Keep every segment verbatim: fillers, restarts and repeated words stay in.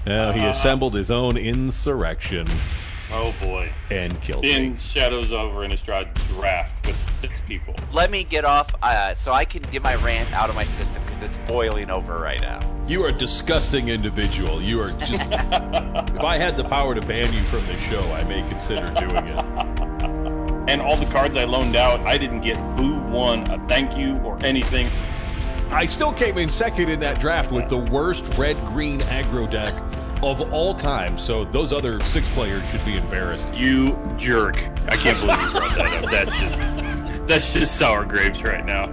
Now he Uh, assembled his own insurrection Oh boy. and killed In me. Shadows over Innistrad draft with six people. Let me get off uh, so I can get my rant out of my system because it's boiling over right now. You are a disgusting individual. You are just... If I had the power to ban you from the show, I may consider doing it. And all the cards I loaned out, I didn't get boo one, a thank you, or anything. I still came in second in that draft with the worst red-green aggro deck of all time, so those other six players should be embarrassed. You jerk. I can't believe you brought that up. That's just that's just sour grapes right now.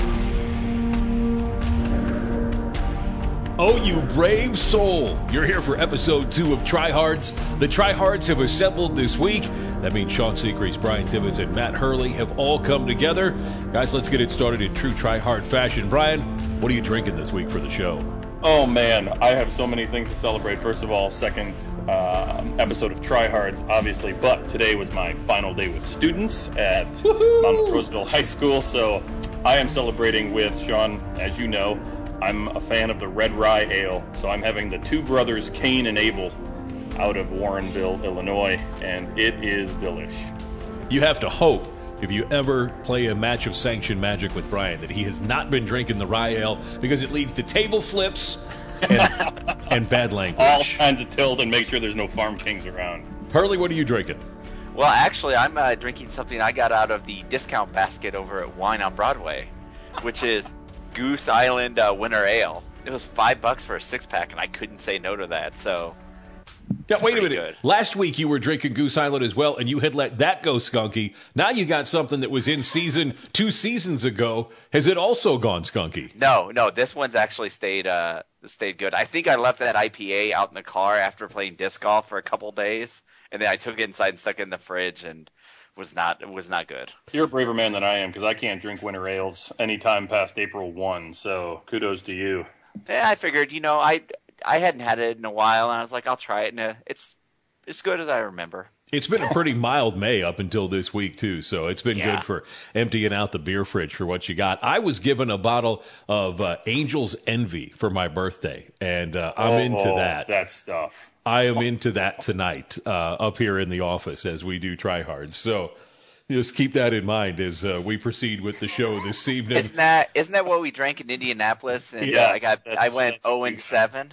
Oh, you brave soul. You're here for episode two of Tryhards. The Tryhards have assembled this week. That means Sean Seacrest, Brian Tibbetts, and Matt Hurley have all come together. Guys, let's get it started in true Tryhard fashion. Brian, what are you drinking this week for the show? Oh man, I have so many things to celebrate. First of all, second uh, episode of Tryhards, obviously, but today was my final day with students at Woohoo! Mount Roseville High School, so I am celebrating with Sean. As you know, I'm a fan of the Red Rye Ale, so I'm having the Two Brothers Cain and Abel out of Warrenville, Illinois, and it is delish. You have to hope, if you ever play a match of sanctioned Magic with Brian, that he has not been drinking the rye ale because it leads to table flips and, and bad language. All kinds of tilt, and make sure there's no Farm Kings around. Hurley, what are you drinking? Well, actually, I'm uh, drinking something I got out of the discount basket over at Wine on Broadway, which is Goose Island uh, Winter Ale. It was five bucks for a six-pack, and I couldn't say no to that, so... Yeah, It's wait a pretty minute. good. Last week you were drinking Goose Island as well, and you had let that go skunky. Now you got something that was in season two seasons ago. Has it also gone skunky? No, no, this one's actually stayed uh, stayed good. I think I left that I P A out in the car after playing disc golf for a couple days, and then I took it inside and stuck it in the fridge, and was not it was not good. You're a braver man than I am, because I can't drink winter ales anytime past April first, so kudos to you. Yeah, I figured, you know, I I hadn't had it in a while, and I was like, I'll try it, and uh, it's as good as I remember. It's been a pretty mild May up until this week, too, so it's been Yeah. good for emptying out the beer fridge for what you got. I was given a bottle of uh, Angel's Envy for my birthday, and uh, I'm Oh, into that. That stuff. I am into that tonight uh, up here in the office as we do Tryhards. So just keep that in mind as uh, we proceed with the show this evening. Isn't that isn't that what we drank in Indianapolis? And Yes, uh, I got I that's- went that's what zero we and got. seven.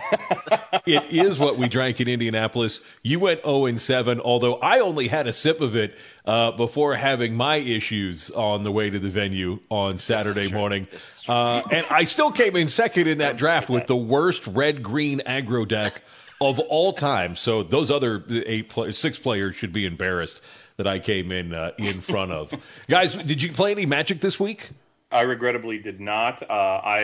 It is what we drank in Indianapolis. You went oh and seven, although I only had a sip of it uh, before having my issues on the way to the venue on Saturday morning. Uh, and I still came in second in that draft with the worst red-green aggro deck of all time. So those other eight, play, six players should be embarrassed that I came in uh, in front of. Guys, did you play any Magic this week? I regrettably did not. Uh,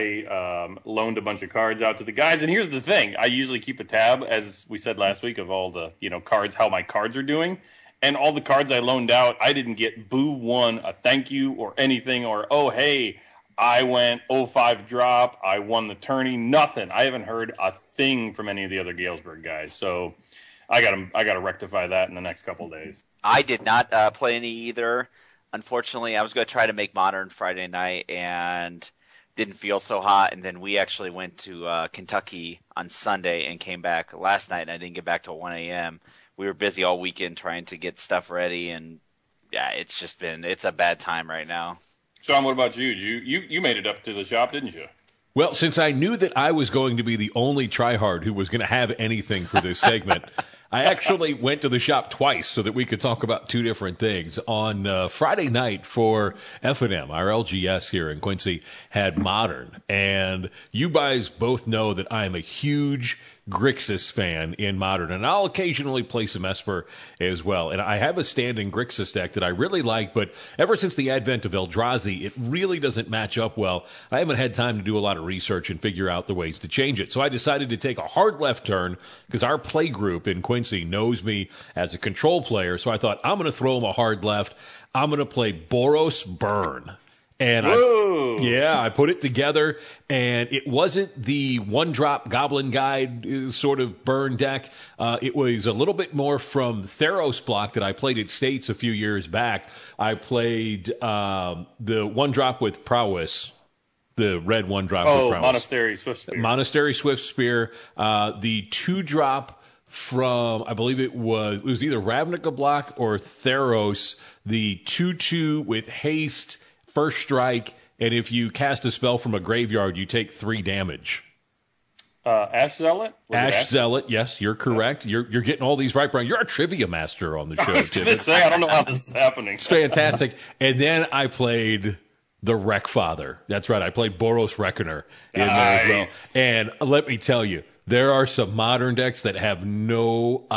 I um, loaned a bunch of cards out to the guys, and here's the thing: I usually keep a tab, as we said last week, of all the you know cards, how my cards are doing, and all the cards I loaned out, I didn't get boo one, a thank you, or anything, or oh hey, I went oh five drop, I won the tourney, nothing. I haven't heard a thing from any of the other Galesburg guys, so I got to I got to rectify that in the next couple of days. I did not uh, play any either. Unfortunately, I was going to try to make Modern Friday night and didn't feel so hot. And then we actually went to uh, Kentucky on Sunday and came back last night, and I didn't get back till one a.m. We were busy all weekend trying to get stuff ready, and yeah, it's just been it's a bad time right now. Sean, what about you? You you you made it up to the shop, didn't you? Well, since I knew that I was going to be the only tryhard who was going to have anything for this segment, I actually went to the shop twice so that we could talk about two different things. On uh, Friday night for F and M, our L G S here in Quincy had Modern. And you guys both know that I am a huge Grixis fan in Modern, and I'll occasionally play some Esper as well. And I have a standing Grixis deck that I really like, but ever since the advent of Eldrazi, it really doesn't match up well. I haven't had time to do a lot of research and figure out the ways to change it. So I decided to take a hard left turn because our play group in Quincy knows me as a control player. So I thought, I'm going to throw them a hard left. I'm going to play Boros Burn. And I, yeah, I put it together, and it wasn't the one-drop Goblin Guide uh, sort of burn deck. Uh, it was a little bit more from Theros block that I played at States a few years back. I played um, the one-drop with Prowess. the red one drop. Oh, with Monastery Swift Spear. Monastery Swift Spear. Uh, the two drop from, I believe it was, it was either Ravnica Block or Theros. The two two with haste, first strike, and if you cast a spell from a graveyard, you take three damage. Uh, Ash Zealot? Was Ash, Ash Zealot, yes, you're correct. You're you're getting all these right, Brian. You're a trivia master on the show. I was going to say, I don't know how this is happening. It's fantastic. And then I played the Wreckfather. That's right. I played Boros Reckoner in nice. there as well. And let me tell you, there are some modern decks that have no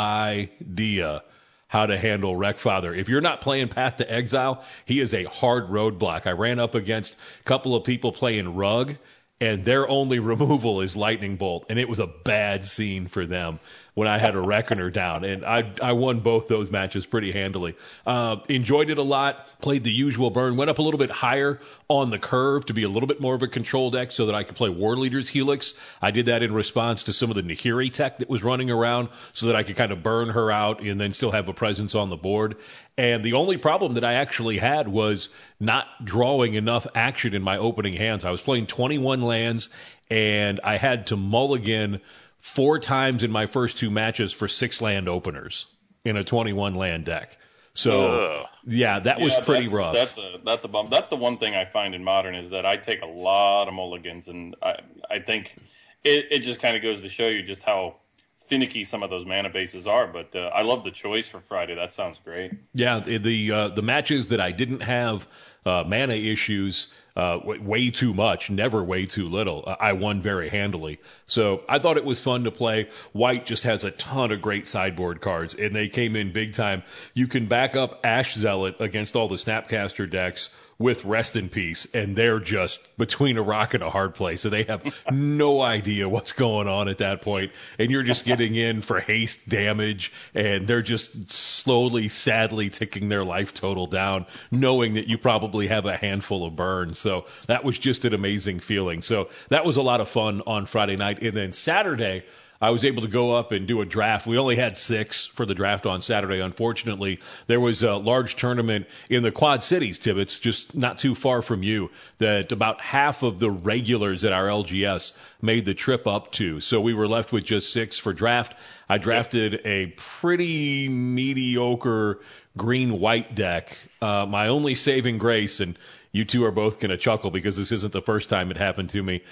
idea how to handle Wreckfather. If you're not playing Path to Exile, he is a hard roadblock. I ran up against a couple of people playing Rug, and their only removal is Lightning Bolt, and it was a bad scene for them when I had a Reckoner down, and I I won both those matches pretty handily. Uh, enjoyed it a lot, played the usual burn, went up a little bit higher on the curve to be a little bit more of a control deck so that I could play War Leader's Helix. I did that in response to some of the Nahiri tech that was running around so that I could kind of burn her out and then still have a presence on the board. And the only problem that I actually had was not drawing enough action in my opening hands. I was playing twenty-one lands, and I had to mulligan four times in my first two matches for six land openers in a twenty-one land deck. So, Ugh. yeah, that was yeah, pretty that's, rough. That's a that's a bump. That's the one thing I find in Modern is that I take a lot of mulligans, and I I think it, it just kind of goes to show you just how finicky some of those mana bases are, but uh, I love the choice for Friday. That sounds great. Yeah, the uh, the matches that I didn't have uh, mana issues uh, w- way too much, never way too little, uh, I won very handily. So I thought it was fun to play. White just has a ton of great sideboard cards, and they came in big time. You can back up Ash Zealot against all the Snapcaster decks with Rest in Peace, and they're just between a rock and a hard place. So they have no idea what's going on at that point, and you're just getting in for haste damage, and they're just slowly, sadly ticking their life total down, knowing that you probably have a handful of burns. So that was just an amazing feeling. So that was a lot of fun on Friday night. And then Saturday, I was able to go up and do a draft. We only had six for the draft on Saturday. Unfortunately, there was a large tournament in the Quad Cities, Tibbetts, just not too far from you, that about half of the regulars at our L G S made the trip up to. So we were left with just six for draft. I drafted a pretty mediocre green-white deck. Uh, my only saving grace, and you two are both going to chuckle because this isn't the first time it happened to me,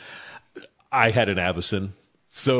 I had an Avacyn. So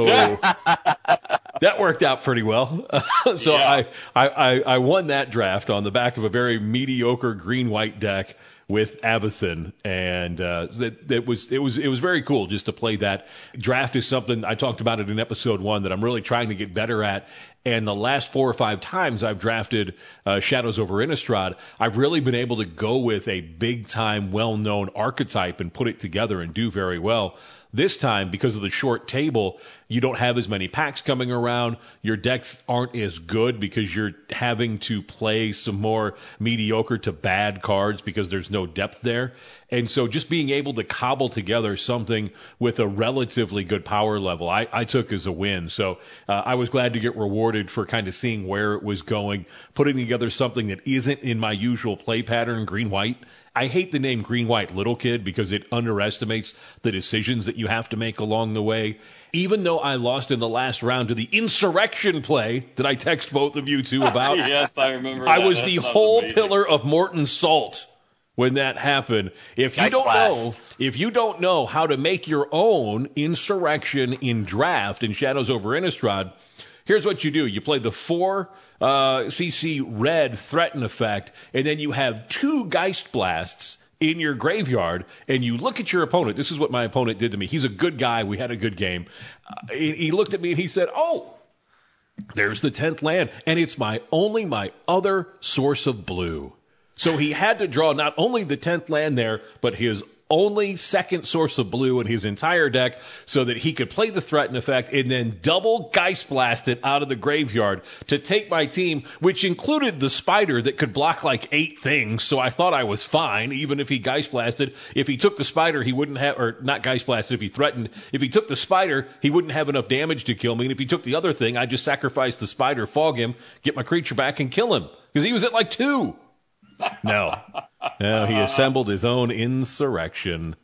that worked out pretty well. so yeah. I, I, I won that draft on the back of a very mediocre green-white deck with Avacyn, and uh, that, that was it was it was very cool just to play that. Draft is something I talked about it in episode one that I'm really trying to get better at. And the last four or five times I've drafted uh, Shadows over Innistrad, I've really been able to go with a big-time, well-known archetype and put it together and do very well. This time, because of the short table, you don't have as many packs coming around. Your decks aren't as good because you're having to play some more mediocre to bad cards because there's no depth there. And so just being able to cobble together something with a relatively good power level, I, I took as a win. So uh, I was glad to get rewarded for kind of seeing where it was going, putting together something that isn't in my usual play pattern, green-white. I hate the name Green-White Little Kid because it underestimates the decisions that you have to make along the way. Even though I lost in the last round to the Insurrection play that I text both of you two about. Yes, I remember I that. was that the whole amazing. pillar of Morton Salt when that happened. If you Nice don't blast. know, if you don't know how to make your own Insurrection in draft in Shadows over Innistrad, here's what you do. You play the four uh, C C red threaten effect, and then you have two Geist Blasts in your graveyard, and you look at your opponent. This is what my opponent did to me. He's a good guy. We had a good game. Uh, he, he looked at me and he said, oh, there's the tenth land, and it's my only my other source of blue. So he had to draw not only the tenth land there, but his only second source of blue in his entire deck so that he could play the threaten effect and then double Geist Blast it out of the graveyard to take my team, which included the spider that could block like eight things. So I thought I was fine, even if he Geist Blasted. If he took the spider, he wouldn't have, or not Geist Blasted, if he threatened. If he took the spider, he wouldn't have enough damage to kill me. And if he took the other thing, I'd just sacrifice the spider, fog him, get my creature back, and kill him. Because he was at like two. No. No, he assembled his own Insurrection.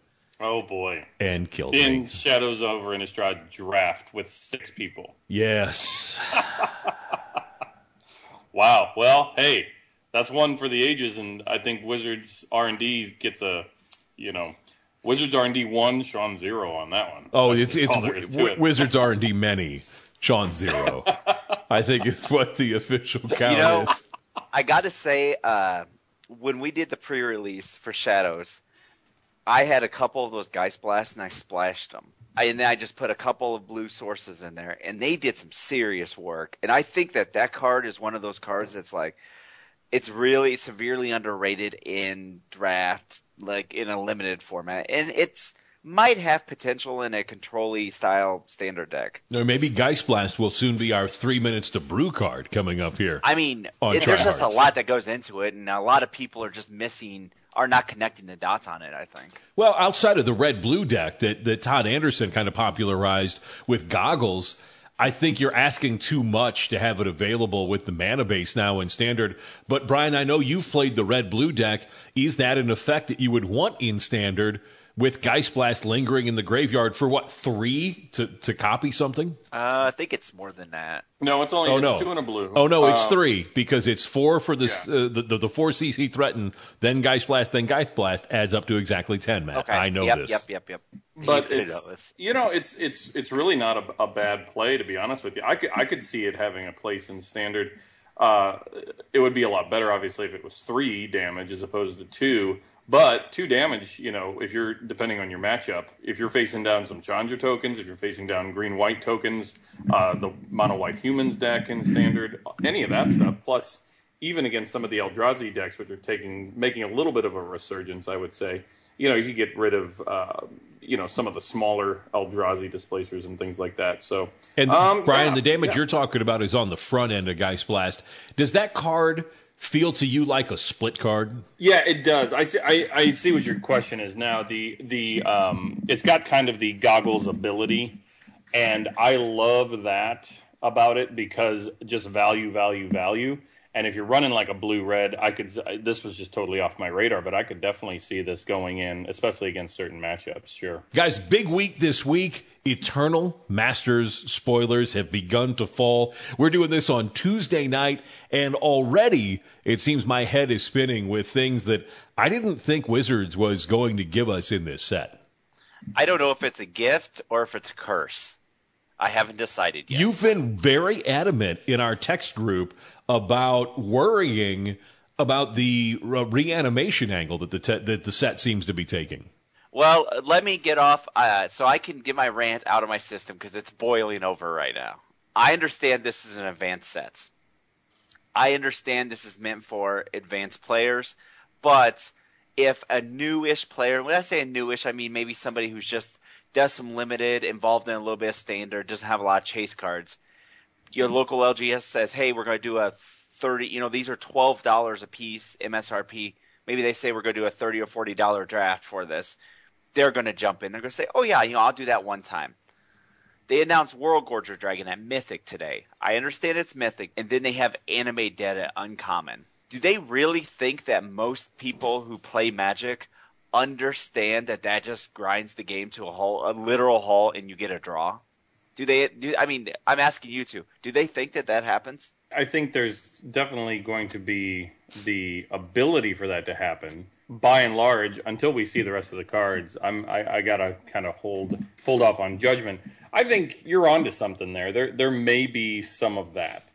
Oh, boy. And killed in me. Shadows over Innistrad draft with six people. Yes. Wow. Well, hey, that's one for the ages, and I think Wizards R and D gets a, you know, Wizards R and D one, Sean zero on that one. Oh, That's it's it's w- w- it. Wizards R and D many, Sean zero. I think it's what the official count You know, is. I got to say, uh, when we did the pre-release for Shadows, I had a couple of those Geist Blasts, and I splashed them. I, and then I just put a couple of blue sources in there, and they did some serious work. And I think that that card is one of those cards that's like, it's really severely underrated in draft, like in a limited format. And it's might have potential in a control-y style standard deck. Or maybe Geist Blast will soon be our three minutes to brew card coming up here. I mean, on it, there's just a Tryhards. lot that goes into it, and a lot of people are just missing, are not connecting the dots on it, I think. Well, outside of the red-blue deck that, that Todd Anderson kind of popularized with Goggles, I think you're asking too much to have it available with the mana base now in Standard. But, Brian, I know you've played the red-blue deck. Is that an effect that you would want in Standard with Geist Blast lingering in the graveyard for, what, three to, to copy something? Uh, I think it's more than that. No, it's only Oh, it's no. two and a blue. Oh, no, it's Um, three because it's four for the, yeah. uh, the, the the four C C threaten, then Geist Blast, then Geist Blast adds up to exactly ten, Matt. Okay. I know yep, this. Yep, yep, yep. But You know it's this. you know it's it's it's really not a, a bad play, to be honest with you. I could I could see it having a place in Standard. Uh, it would be a lot better, obviously, if it was three damage as opposed to two. But two damage, you know, if you're depending on your matchup, if you're facing down some Chandra tokens, if you're facing down green white tokens, uh, the mono white humans deck in Standard, any of that stuff. Plus, even against some of the Eldrazi decks, which are taking making a little bit of a resurgence, I would say. You know, you could get rid of, uh, you know, some of the smaller Eldrazi displacers and things like that. So, And um, Brian, yeah, the damage yeah. you're talking about is on the front end of Geist Blast. Does that card feel to you like a split card? Yeah, it does. I see. I, I see what your question is now. The the um, it's got kind of the goggles ability, and I love that about it because just value, value, value. And if you're running like a blue red, I could. This was just totally off my radar, but I could definitely see this going in, especially against certain matchups. Sure. Guys, big week this week. Eternal Masters spoilers have begun to fall. We're doing this on Tuesday night, and already it seems my head is spinning with things that I didn't think Wizards was going to give us in this set. I don't know if it's a gift or if it's a curse. I haven't decided yet. You've been very adamant in our text group about worrying about the uh, reanimation angle that the te- that the set seems to be taking. Well, let me get off uh, so I can get my rant out of my system because it's boiling over right now. I understand this is an advanced set. I understand this is meant for advanced players, but if a newish player, when I say a newish, I mean maybe somebody who's just does some limited, involved in a little bit of standard, doesn't have a lot of chase cards. Your local L G S says, hey, we're going to do a thirty, you know, these are twelve dollars a piece M S R P. Maybe they say we're going to do a thirty or forty dollars draft for this. They're going to jump in. They're going to say, oh, yeah, you know, I'll do that one time. They announced World Gorger Dragon at Mythic today. I understand it's Mythic, and then they have Anime Dead at Uncommon. Do they really think that most people who play Magic understand that that just grinds the game to a halt, a literal halt, and you get a draw? Do they? Do I mean, I'm asking you two. Do they think that that happens? I think there's definitely going to be the ability for that to happen. By and large, until we see the rest of the cards, I'm I, I gotta kind of hold hold off on judgment. I think you're onto something there. There there may be some of that.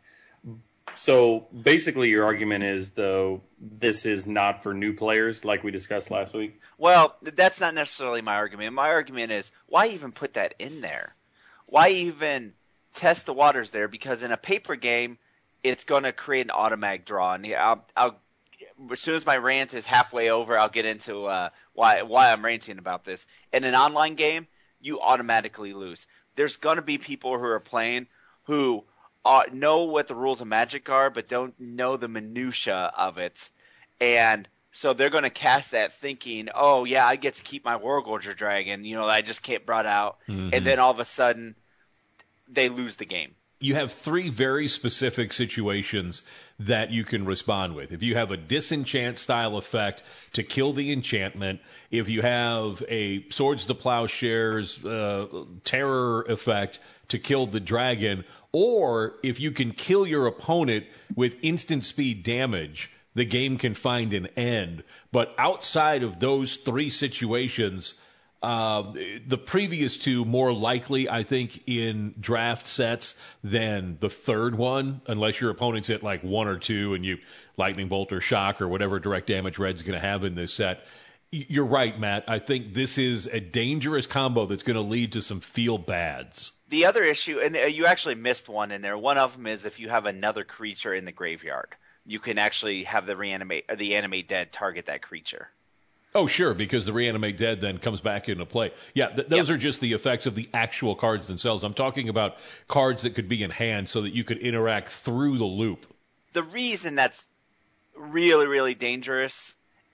So basically, your argument is though this is not for new players, like we discussed last week. Well, that's not necessarily my argument. My argument is why even put that in there? Why even test the waters there? Because in a paper game, it's going to create an automatic draw. And I'll, I'll, as soon as my rant is halfway over, I'll get into uh, why why I'm ranting about this. In an online game, you automatically lose. There's going to be people who are playing who uh, know what the rules of Magic are, but don't know the minutia of it. And so they're going to cast that thinking, oh, yeah, I get to keep my World Gorger Dragon, you know, that I just can't brought out. Mm-hmm. And then all of a sudden, they lose the game. you have three very specific situations that you can respond with. If you have a disenchant style effect to kill the enchantment, if you have a Swords to Plowshares uh, terror effect to kill the dragon, or if you can kill your opponent with instant speed damage, the game can find an end. But outside of those three situations, Uh, the previous two more likely, I think, in draft sets than the third one, unless your opponent's at like one or two and you lightning bolt or shock or whatever direct damage red's going to have in this set. You're right, Matt. I think this is a dangerous combo that's going to lead to some feel bads. The other issue, and you actually missed one in there. One of them is if you have another creature in the graveyard, you can actually have the reanimate, or the animate dead target that creature. Oh, sure, because the Reanimate Dead then comes back into play. Yeah, th- those yep. are just the effects of the actual cards themselves. I'm talking about cards that could be in hand so that you could interact through the loop. The reason that's really, really dangerous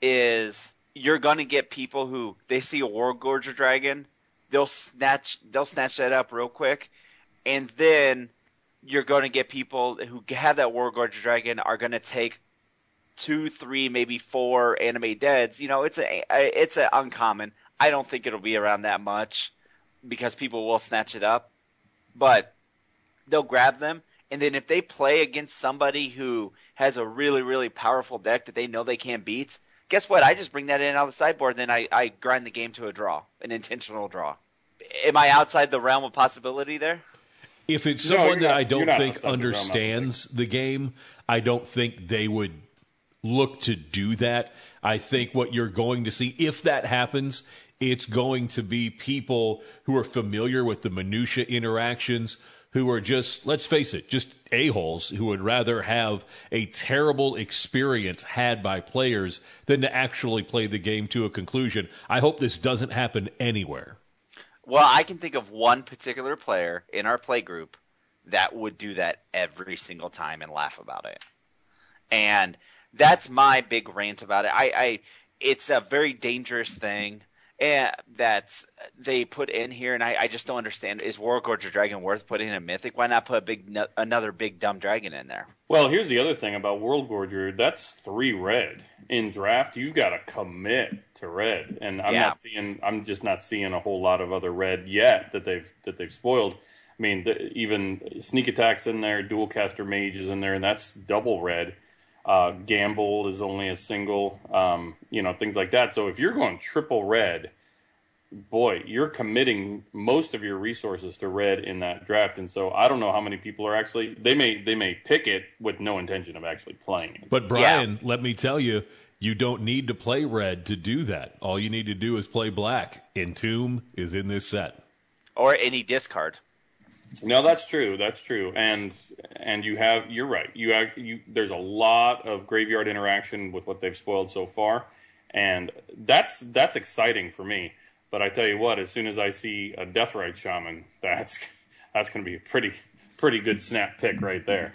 is you're going to get people who, they see a Wargorger Dragon, they'll snatch, they'll snatch that up real quick, and then you're going to get people who have that Wargorger Dragon are going to take two, three, maybe four anime deads. You know, it's a it's a uncommon. I don't think it'll be around that much because people will snatch it up, but they'll grab them. And then if they play against somebody who has a really, really powerful deck that they know they can't beat, guess what? I just bring that in out of the sideboard, and then I, I grind the game to a draw, an intentional draw. Am I outside the realm of possibility there? If it's No, someone that not, I don't think the understands the game, I don't think they would look to do that. I think what you're going to see, if that happens, it's going to be people who are familiar with the minutia interactions, who are just, let's face it, just a-holes who would rather have a terrible experience had by players than to actually play the game to a conclusion. I hope this doesn't happen anywhere. Well, I can think of one particular player in our play group that would do that every single time and laugh about it. And that's my big rant about it. I, I it's a very dangerous thing and that they put in here, and I, I just don't understand. Is Wargorger Dragon worth putting in a mythic? Why not put a big another big dumb dragon in there? Well, here's the other thing about Worldgorger. That's three red in draft. You've got to commit to red, and I'm yeah. not seeing. I'm just not seeing a whole lot of other red yet that they've that they've spoiled. I mean, the, even Sneak Attack's in there, Dual Caster Mage is in there, and that's double red. Uh, Gamble is only a single, um, you know, things like that. So if you're going triple red, boy, you're committing most of your resources to red in that draft. And so I don't know how many people are actually, they may they may pick it with no intention of actually playing it. But Brian, yeah. let me tell you, you don't need to play red to do that. All you need to do is play black. Entomb is in this set. Or any discard. No, that's true. That's true. And and you have you're right. You have you there's a lot of graveyard interaction with what they've spoiled so far, and that's that's exciting for me. But I tell you what, as soon as I see a Deathrite Shaman, that's that's going to be a pretty pretty good snap pick right there.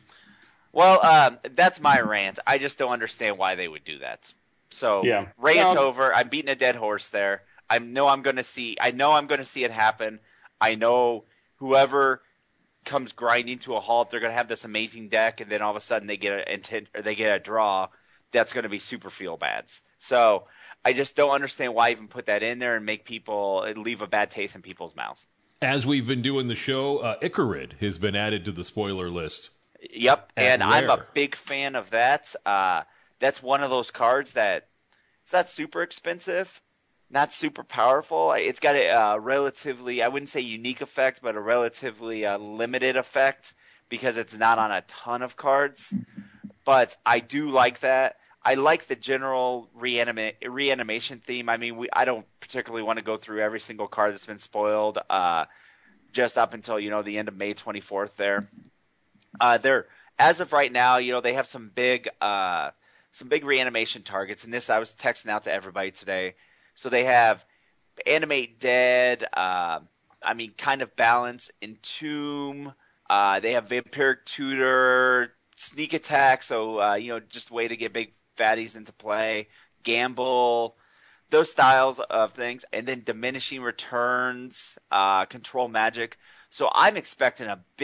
Well, um, that's my rant. I just don't understand why they would do that. So yeah. rant no. over. I'm beating a dead horse there. I know I'm going to see. I know I'm going to see it happen. I know. Whoever comes grinding to a halt, they're going to have this amazing deck, and then all of a sudden they get a intent or they get a draw. That's going to be super feel bads. So I just don't understand why even put that in there and make people leave a bad taste in people's mouth. As we've been doing the show, uh, Icarid has been added to the spoiler list. Yep, and rare. I'm a big fan of that. Uh, that's one of those cards that it's not super expensive. Not super powerful. It's got a uh, relatively, I wouldn't say unique effect, but a relatively uh, limited effect because it's not on a ton of cards. But I do like that. I like the general reanima- reanimation theme. I mean, we I don't particularly want to go through every single card that's been spoiled uh, just up until, you know, the end of May twenty-fourth there. Uh, they're, as of right now, you know, they have some big, uh, some big reanimation targets. And this, I was texting out to everybody today. So they have Animate Dead, uh, I mean, kind of balance, Entomb. Uh, they have Vampiric Tutor, Sneak Attack, so, uh, you know, just a way to get big fatties into play. Gamble, those styles of things. And then Diminishing Returns, uh, Control Magic. So I'm expecting a big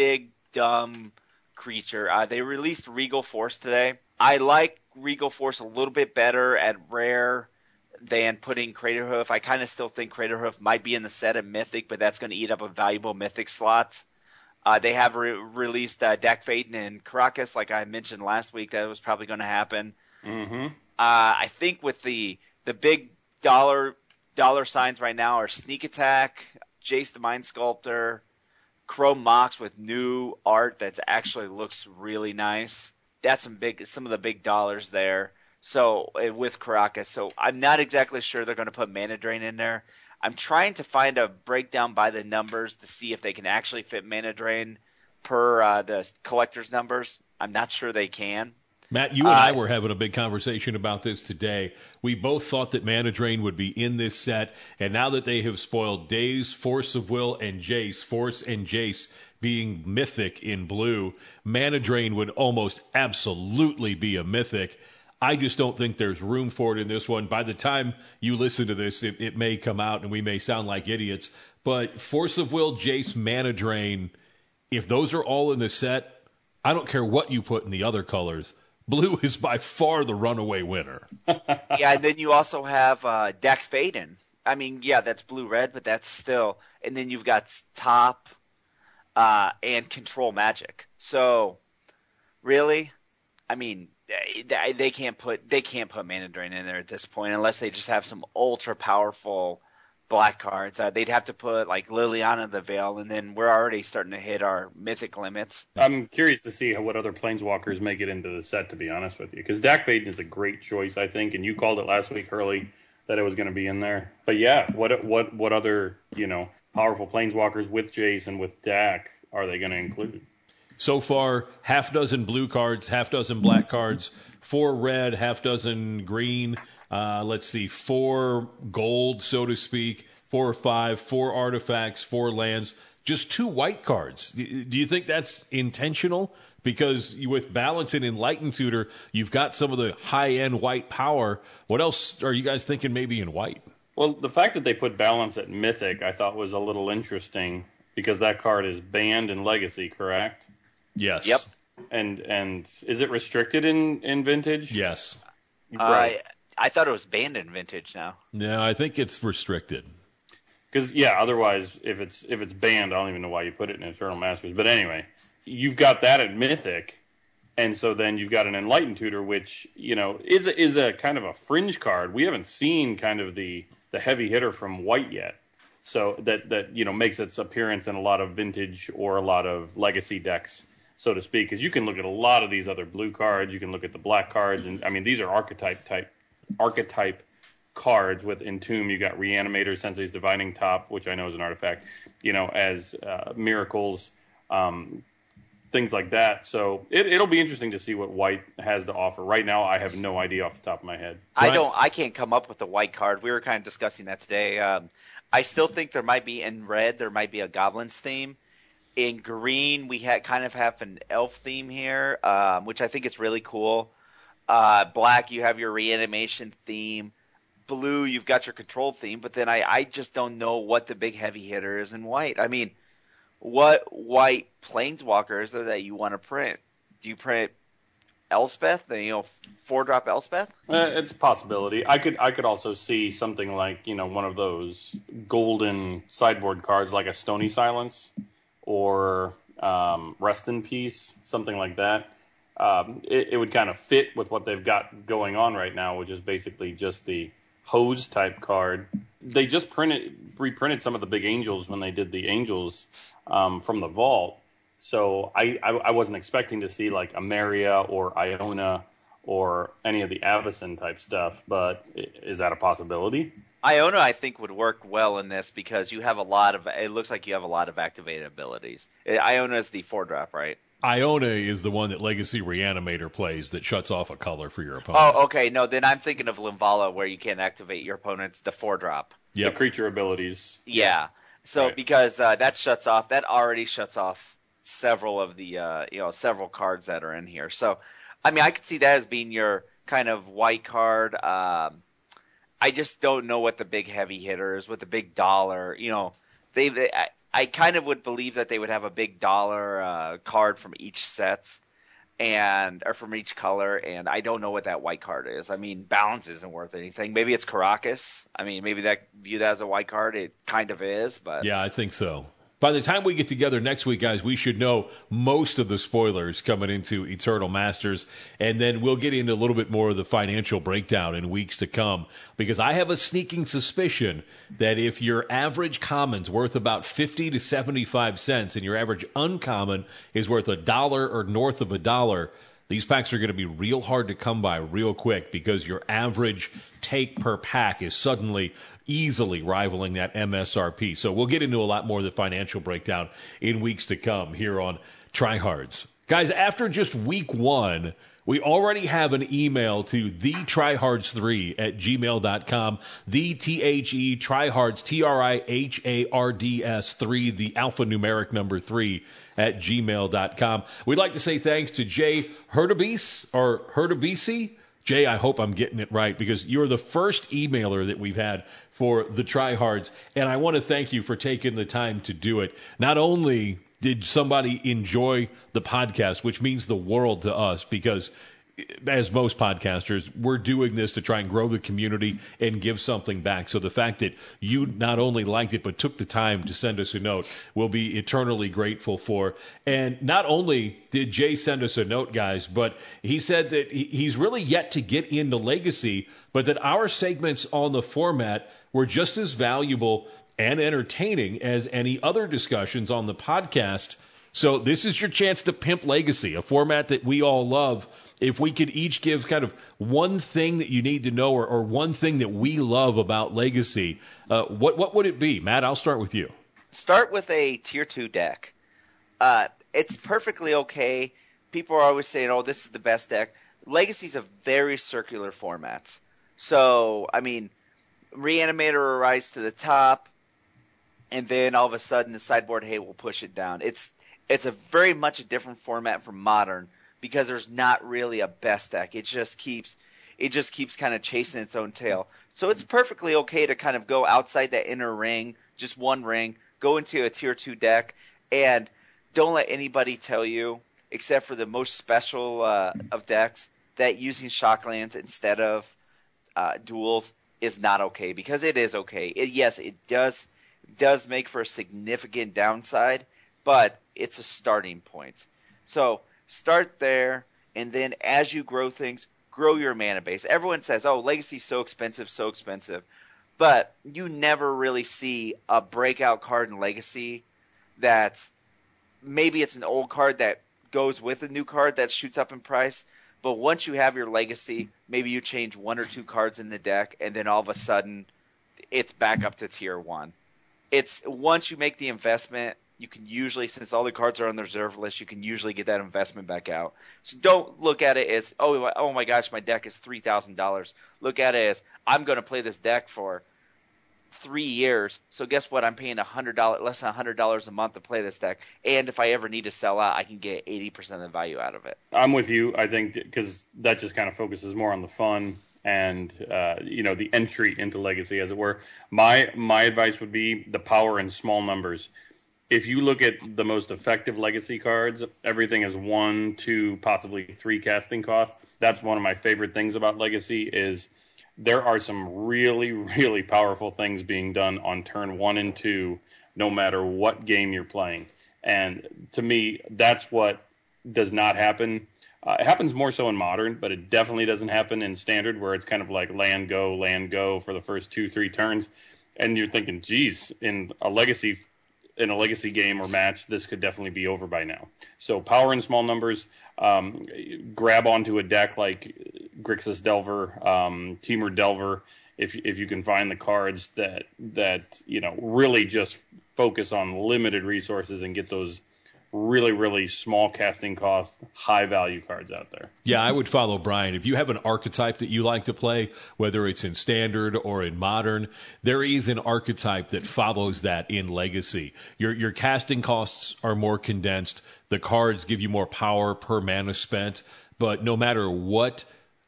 dumb creature. Uh, they released Regal Force today. I like Regal Force a little bit better at rare than putting Craterhoof. I kind of still think Craterhoof might be in the set at Mythic, but that's going to eat up a valuable Mythic slots. Uh, they have re- released uh, Dak Phaeton and Caracas, like I mentioned last week. That was probably going to happen. Mm-hmm. Uh, I think with the the big dollar dollar signs right now are Sneak Attack, Jace the Mind Sculptor, Chrome Mox with new art that actually looks really nice. That's some big some of the big dollars there. So uh, with Caracas, so I'm not exactly sure they're going to put Mana Drain in there. I'm trying to find a breakdown by the numbers to see if they can actually fit Mana Drain per uh, the collector's numbers. I'm not sure they can. Matt, you and uh, I were having a big conversation about this today. We both thought that Mana Drain would be in this set, and now that they have spoiled Daze, Force of Will, and Jace, Force and Jace being mythic in blue, Mana Drain would almost absolutely be a mythic. I just don't think there's room for it in this one. By the time you listen to this, it, it may come out and we may sound like idiots. But Force of Will, Jace, Mana Drain, if those are all in the set, I don't care what you put in the other colors. Blue is by far the runaway winner. Yeah, and then you also have uh, Dak Phaeton. I mean, yeah, that's blue-red, but that's still... And then you've got Top uh, and Control Magic. So, really? I mean... They, they can't put they can't put Mana Drain in there at this point unless they just have some ultra powerful black cards. Uh, they'd have to put like Liliana the Veil, and then we're already starting to hit our mythic limits. I'm curious to see how, what other planeswalkers make it into the set. To be honest with you, because Dak Phaeton is a great choice, I think, and you called it last week, Hurley, that it was going to be in there. But yeah, what what what other you know powerful planeswalkers with Jace and with Dak are they going to include? So far, half dozen blue cards, half dozen black cards, four red, half dozen green. Uh, let's see, four gold, so to speak, four or five, four artifacts, four lands, just two white cards. Do you think that's intentional? Because with Balance and Enlightened Tutor, you've got some of the high-end white power. What else are you guys thinking maybe in white? Well, the fact that they put Balance at Mythic I thought was a little interesting because that card is banned in Legacy, correct? Yes. Yep. And and is it restricted in, in Vintage? Yes. Right. Uh, I thought it was banned in Vintage now. No, I think it's restricted. Because yeah, otherwise, if it's if it's banned, I don't even know why you put it in Eternal Masters. But anyway, you've got that at Mythic, and so then you've got an Enlightened Tutor, which you know is a, is a kind of a fringe card. We haven't seen kind of the the heavy hitter from White yet, so that that you know makes its appearance in a lot of Vintage or a lot of Legacy decks, so to speak, because you can look at a lot of these other blue cards, you can look at the black cards, and I mean these are archetype type archetype cards. With Entomb, you got Reanimator, Sensei's Divining Top, which I know is an artifact, you know, as uh, Miracles, um, things like that. So it, it'll be interesting to see what White has to offer. Right now, I have no idea off the top of my head. I don't. I can't come up with a white card. We were kind of discussing that today. Um, I still think there might be in red. There might be a Goblins theme. In green, we ha- kind of have an elf theme here, um, which I think is really cool. Uh, black, you have your reanimation theme. Blue, you've got your control theme. But then I, I just don't know what the big heavy hitter is in white. I mean, what white planeswalker is there that you want to print? Do you print Elspeth? You know, four drop Elspeth? Uh, it's a possibility. I could I could also see something like you know one of those golden sideboard cards, like a Stony Silence or um, Rest in Peace, something like that. Um, it, it would kind of fit with what they've got going on right now, which is basically just the hose type card. They just printed reprinted some of the big Angels when they did the Angels um, from the vault. So I, I, I wasn't expecting to see like Ameria or Iona or any of the Avacyn type stuff, but is that a possibility? Iona, I think, would work well in this because you have a lot of. It looks like you have a lot of activated abilities. Iona is the four drop, right? Iona is the one that Legacy Reanimator plays that shuts off a color for your opponent. Oh, okay. No, then I'm thinking of Limvala, where you can activate your opponent's the four drop. Yep. The creature abilities. Yeah. So right. because uh, that shuts off, that already shuts off several of the uh, you know several cards that are in here. So, I mean, I could see that as being your kind of white card. Um, I just don't know what the big heavy hitter is with the big dollar. You know, they, they I kind of would believe that they would have a big dollar uh, card from each set, and or from each color, and I don't know what that white card is. I mean, balance isn't worth anything. Maybe it's Caracas. I mean, maybe that view that as a white card. It kind of is, but yeah, I think so. By the time we get together next week, guys, we should know most of the spoilers coming into Eternal Masters, and then we'll get into a little bit more of the financial breakdown in weeks to come, because I have a sneaking suspicion that if your average common's worth about fifty to seventy-five cents and your average uncommon is worth a dollar or north of a dollar, these packs are going to be real hard to come by real quick, because your average take per pack is suddenly easily rivaling that M S R P. So we'll get into a lot more of the financial breakdown in weeks to come here on Tryhards. Guys, after just week one, we already have an email to the tryhards three at gmail dot com. The T H E Tryhards, T R I H A R D S three, the alphanumeric number three at gmail dot com. We'd like to say thanks to Jay Herdebise or Herdebisi. Jay, I hope I'm getting it right, because you're the first emailer that we've had for the Tryhards, and I want to thank you for taking the time to do it. Not only did somebody enjoy the podcast, which means the world to us, because as most podcasters, we're doing this to try and grow the community and give something back. So the fact that you not only liked it, but took the time to send us a note, we'll be eternally grateful for. And not only did Jay send us a note, guys, but he said that he's really yet to get into Legacy, but that our segments on the format were just as valuable and entertaining as any other discussions on the podcast. So this is your chance to pimp Legacy, a format that we all love. If we could each give kind of one thing that you need to know, or, or one thing that we love about Legacy, uh, what what would it be? Matt, I'll start with you. Start with a tier two deck. Uh, it's perfectly okay. People are always saying, oh, this is the best deck. Legacy's a very circular format. So, I mean, Reanimator will rise to the top, and then all of a sudden the sideboard hate will push it down. It's it's a very much a different format from Modern, because there's not really a best deck. It just keeps it just keeps kind of chasing its own tail. So it's perfectly okay to kind of go outside that inner ring, just one ring, go into a tier two deck, and don't let anybody tell you, except for the most special uh, of decks, that using Shocklands instead of uh, duels is not okay, because it is okay. It, yes, it does does make for a significant downside, but it's a starting point. So start there, and then as you grow things, grow your mana base. Everyone says, oh, Legacy's so expensive, so expensive. But you never really see a breakout card in Legacy that maybe it's an old card that goes with a new card that shoots up in price. But once you have your Legacy, maybe you change one or two cards in the deck, and then all of a sudden it's back up to tier one. It's once you make the investment, you can usually, since all the cards are on the reserve list, you can usually get that investment back out. So don't look at it as, oh, oh my gosh, my deck is three thousand dollars. Look at it as, I'm going to play this deck for three years. So guess what? I'm paying one hundred dollars, less than one hundred dollars a month to play this deck. And if I ever need to sell out, I can get eighty percent of the value out of it. I'm with you, I think, because that just kind of focuses more on the fun and uh, you know, the entry into Legacy, as it were. My my advice would be the power in small numbers. If you look at the most effective Legacy cards, everything is one, two, possibly three casting cost. That's one of my favorite things about Legacy is there are some really, really powerful things being done on turn one and two, no matter what game you're playing. And to me, that's what does not happen. Uh, it happens more so in Modern, but it definitely doesn't happen in Standard, where it's kind of like land, go, land, go for the first two, three turns. And you're thinking, geez, in a Legacy in a Legacy game or match, this could definitely be over by now. So power in small numbers, um, grab onto a deck like Grixis Delver, um, Temur Delver, if if you can find the cards that, that you know really just focus on limited resources and get those really, really small casting cost, high value cards out there. Yeah, I would follow Brian. If you have an archetype that you like to play, whether it's in Standard or in Modern, there is an archetype that follows that in Legacy. Your your casting costs are more condensed. The cards give you more power per mana spent. But no matter what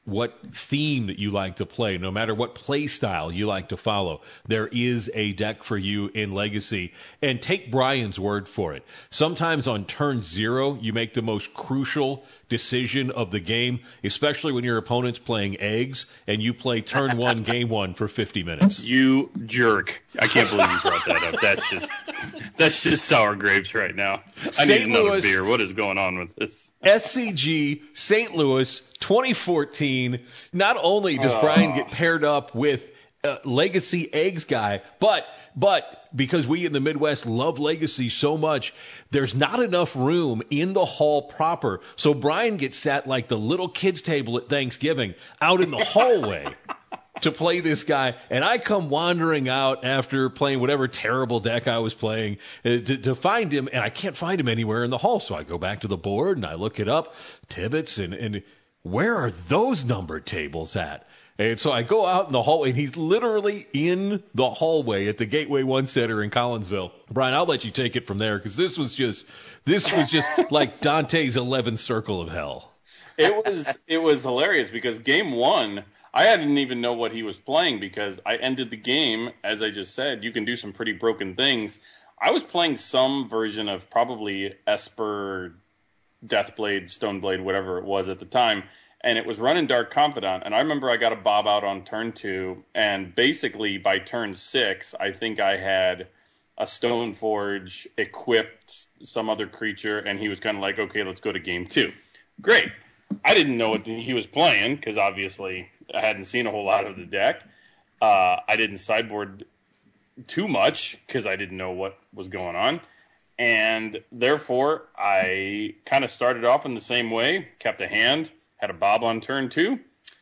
what theme that you like to play, no matter what play style you like to follow, there is a deck for you in Legacy. And take Brian's word for it. Sometimes on turn zero, you make the most crucial decision of the game, especially when your opponent's playing eggs and you play turn one, game one for fifty minutes. You jerk. I can't believe you brought that up. That's just that's just sour grapes right now. I Saint need another Louis, beer. What is going on with this? S C G, Saint Louis, twenty fourteen. Not only does Oh. Brian get paired up with a Legacy Eggs guy, but but because we in the Midwest love Legacy so much, there's not enough room in the hall proper. So Brian gets sat like the little kids table at Thanksgiving out in the hallway to play this guy. And I come wandering out after playing whatever terrible deck I was playing uh, to, to find him, and I can't find him anywhere in the hall. So I go back to the board and I look it up, Tibbetts, and, and where are those numbered tables at? And so I go out in the hallway, and he's literally in the hallway at the Gateway One Center in Collinsville. Brian, I'll let you take it from there, because this was just this was just like Dante's eleventh circle of hell. It was it was hilarious because game one, I didn't even know what he was playing because I ended the game, as I just said, you can do some pretty broken things. I was playing some version of probably Esper, Deathblade, Stoneblade, whatever it was at the time. And it was running Dark Confidant. And I remember I got a Bob out on turn two. And basically by turn six, I think I had a Stoneforge equipped some other creature. And he was kind of like, okay, let's go to game two. Great. I didn't know what he was playing because obviously I hadn't seen a whole lot of the deck. Uh, I didn't sideboard too much because I didn't know what was going on. And therefore, I kind of started off in the same way, kept a hand. Had a Bob on turn two,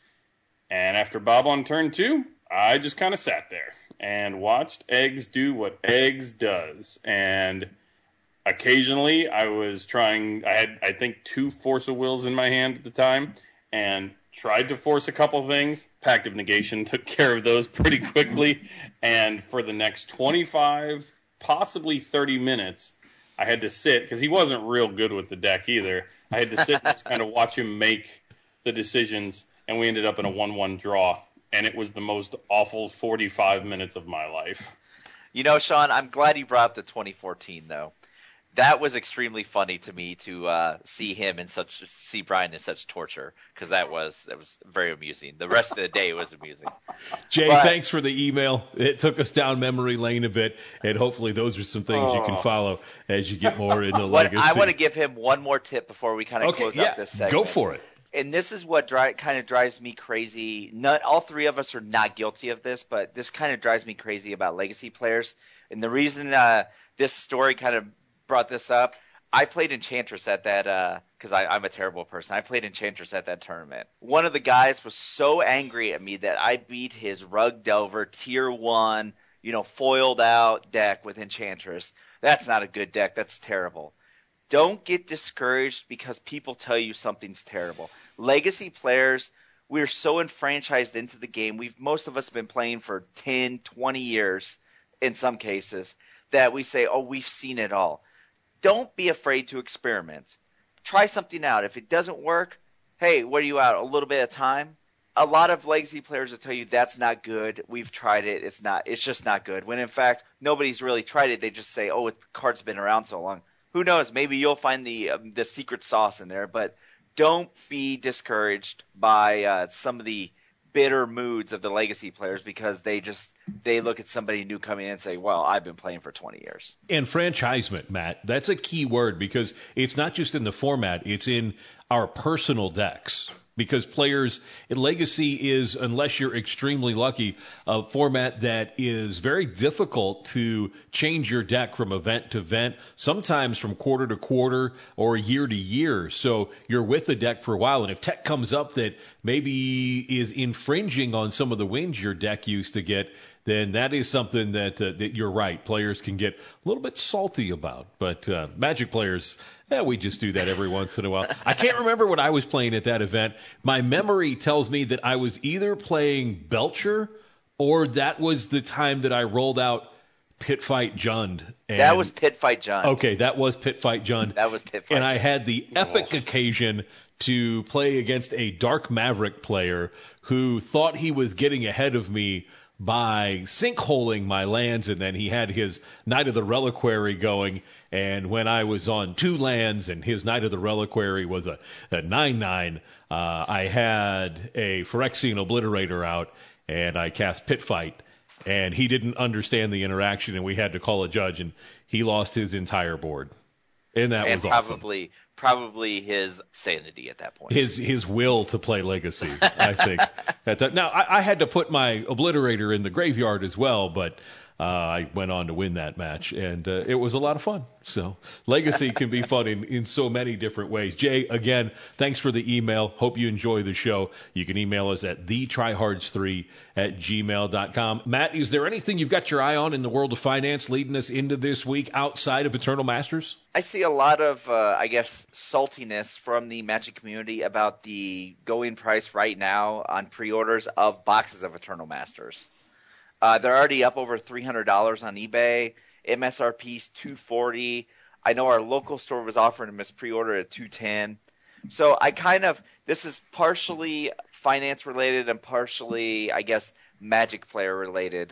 and after Bob on turn two, I just kind of sat there and watched Eggs do what Eggs does. And occasionally, I was trying. I had, I think, two Force of Wills in my hand at the time, and tried to force a couple things. Pact of Negation took care of those pretty quickly. And for the next twenty-five, possibly thirty minutes, I had to sit because he wasn't real good with the deck either. I had to sit and just kind of watch him make the decisions, and we ended up in a one one draw, and it was the most awful forty-five minutes of my life. You know, Sean, I'm glad you brought up the twenty fourteen, though. That was extremely funny to me to uh, see him in such, see Brian in such torture, because that was that was very amusing. The rest of the day was amusing. Jay, but, thanks for the email. It took us down memory lane a bit, and hopefully those are some things oh. you can follow as you get more into Legacy. I want to give him one more tip before we kind of okay, close yeah, out this segment. Go for it. And this is what dri- kind of drives me crazy. Not all three of us are not guilty of this, but this kind of drives me crazy about Legacy players. And the reason uh, this story kind of brought this up, I played Enchantress at that because uh, I'm a terrible person. I played Enchantress at that tournament. One of the guys was so angry at me that I beat his Rug Delver tier one, you know, foiled out deck with Enchantress. That's not a good deck. That's terrible. Don't get discouraged because people tell you something's terrible. Legacy players, we're so enfranchised into the game. We've most of us been playing for ten, twenty years in some cases that we say, oh, we've seen it all. Don't be afraid to experiment. Try something out. If it doesn't work, hey, what are you out? A little bit of time? A lot of Legacy players will tell you that's not good. We've tried it. It's not. It's just not good. When in fact, nobody's really tried it. They just say, oh, the card's been around so long. Who knows? Maybe you'll find the um, the secret sauce in there. But don't be discouraged by uh, some of the bitter moods of the Legacy players because they just they look at somebody new coming in and say, well, I've been playing for twenty years. Enfranchisement, Matt, that's a key word because it's not just in the format, it's in our personal decks. Because players in Legacy is, unless you're extremely lucky, a format that is very difficult to change your deck from event to event, sometimes from quarter to quarter or year to year. So you're with the deck for a while, and if tech comes up that maybe is infringing on some of the wins your deck used to get, then that is something that uh, that you're right. Players can get a little bit salty about. But uh, Magic players, eh, we just do that every once in a while. I can't remember what I was playing at that event. My memory tells me that I was either playing Belcher or that was the time that I rolled out Pit Fight Jund. And, that was Pit Fight Jund. Okay, that was Pit Fight Jund. That was Pit Fight And Jund. I had the epic Oh. occasion to play against a Dark Maverick player who thought he was getting ahead of me by sinkholing my lands, and then he had his Knight of the Reliquary going, and when I was on two lands and his Knight of the Reliquary was a, a nine nine, uh, I had a Phyrexian Obliterator out, and I cast Pit Fight, and he didn't understand the interaction, and we had to call a judge, and he lost his entire board. And that and was awesome. probably probably his sanity at that point. His his will to play Legacy, I think. At that, now, I, I had to put my Obliterator in the graveyard as well, but uh, I went on to win that match, and uh, it was a lot of fun. So Legacy can be fun in, in so many different ways. Jay, again, thanks for the email. Hope you enjoy the show. You can email us at the tryhards three at gmail dot com. Matt, is there anything you've got your eye on in the world of finance leading us into this week outside of Eternal Masters? I see a lot of, uh, I guess, saltiness from the Magic community about the going price right now on pre-orders of boxes of Eternal Masters. Uh, they're already up over three hundred dollars on eBay. M S R P's two hundred forty dollars. I know our local store was offering them as pre-order at two hundred ten dollars. So I kind of, this is partially finance related and partially, I guess, Magic player related.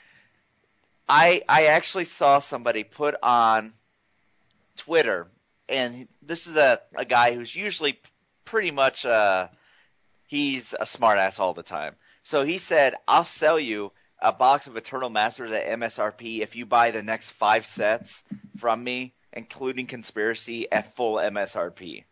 I I actually saw somebody put on Twitter, and this is a, a guy who's usually pretty much, uh, he's a smartass all the time. So he said, I'll sell you a box of Eternal Masters at M S R P if you buy the next five sets from me, including Conspiracy, at full M S R P.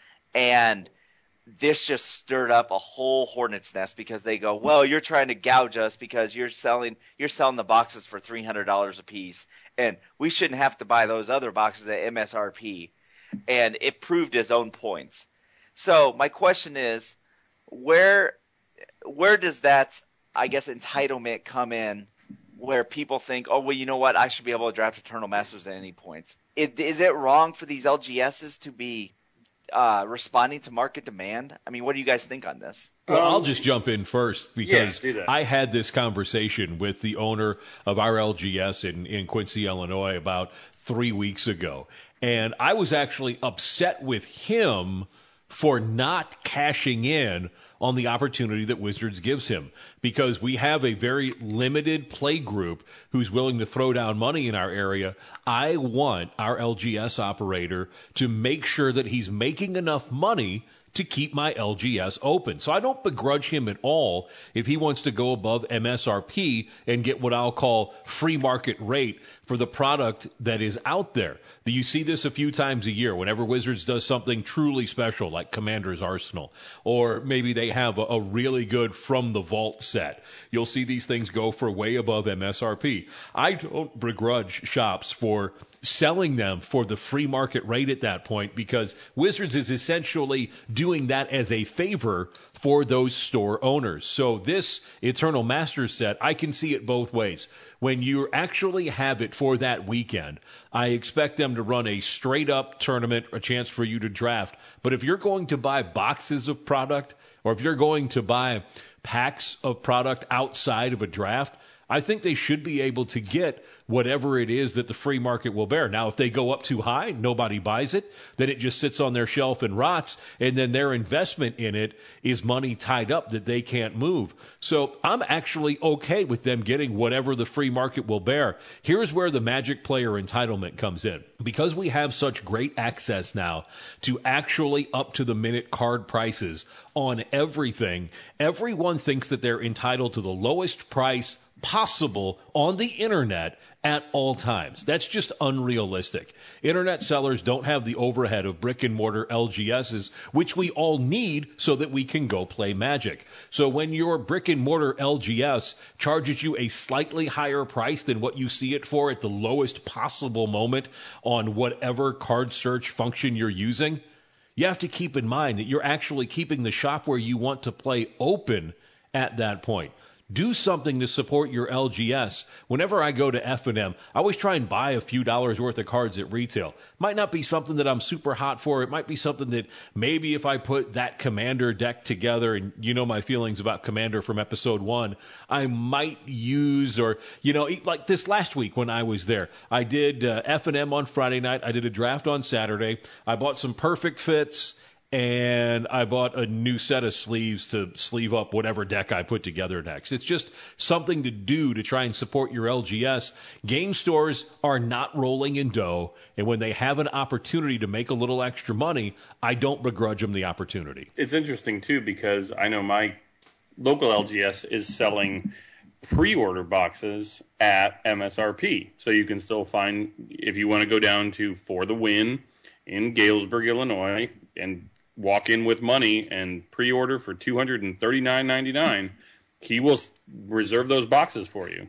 And this just stirred up a whole hornet's nest because they go, well, you're trying to gouge us because you're selling you're selling the boxes for three hundred dollars a piece, and we shouldn't have to buy those other boxes at M S R P. And it proved his own points. So my question is, where where does that, I guess, entitlement come in where people think, oh, well, you know what, I should be able to draft Eternal Masters at any point? It, is it wrong for these L G Ss to be uh, responding to market demand? I mean, what do you guys think on this? Well, Um, I'll just jump in first because yeah, do that. I had this conversation with the owner of our L G S in, in Quincy, Illinois about three weeks ago. And I was actually upset with him for not cashing in on the opportunity that Wizards gives him, because we have a very limited play group who's willing to throw down money in our area. I want our L G S operator to make sure that he's making enough money to keep my L G S open. So I don't begrudge him at all if he wants to go above M S R P and get what I'll call free market rate for the product that is out there. You see this a few times a year whenever Wizards does something truly special like Commander's Arsenal, or maybe they have a, a really good From the Vault set. You'll see these things go for way above M S R P. I don't begrudge shops for selling them for the free market rate at that point, because Wizards is essentially doing that as a favor for those store owners. So this Eternal Masters set, I can see it both ways. When you actually have it for that weekend, I expect them to run a straight up tournament, a chance for you to draft. But if you're going to buy boxes of product, or if you're going to buy packs of product outside of a draft, I think they should be able to get whatever it is that the free market will bear. Now, if they go up too high, nobody buys it, then it just sits on their shelf and rots, and then their investment in it is money tied up that they can't move. So I'm actually okay with them getting whatever the free market will bear. Here's where the Magic player entitlement comes in. Because we have such great access now to actually up-to-the-minute card prices on everything, everyone thinks that they're entitled to the lowest price possible on the internet at all times. That's just unrealistic. Internet sellers don't have the overhead of brick and mortar L G Ss, which we all need so that we can go play Magic. So when your brick and mortar L G S charges you a slightly higher price than what you see it for at the lowest possible moment on whatever card search function you're using, you have to keep in mind that you're actually keeping the shop where you want to play open at that point. do something to support your L G S. Whenever I go to F and M, I always try and buy a few dollars worth of cards at retail. Might not be something that I'm super hot for. It might be something that maybe if I put that Commander deck together, and you know my feelings about Commander from episode one, I might use, or, you know, like this last week when I was there, I did uh, F and M on Friday night. I did a draft on Saturday. I bought some perfect fits, and I bought a new set of sleeves to sleeve up whatever deck I put together next. It's just something to do to try and support your L G S. Game stores are not rolling in dough, and when they have an opportunity to make a little extra money, I don't begrudge them the opportunity. It's interesting, too, because I know my local L G S is selling pre-order boxes at M S R P. So you can still find, if you want to go down to For the Win in Galesburg, Illinois, and walk in with money and pre-order for two hundred thirty-nine ninety-nine, he will reserve those boxes for you.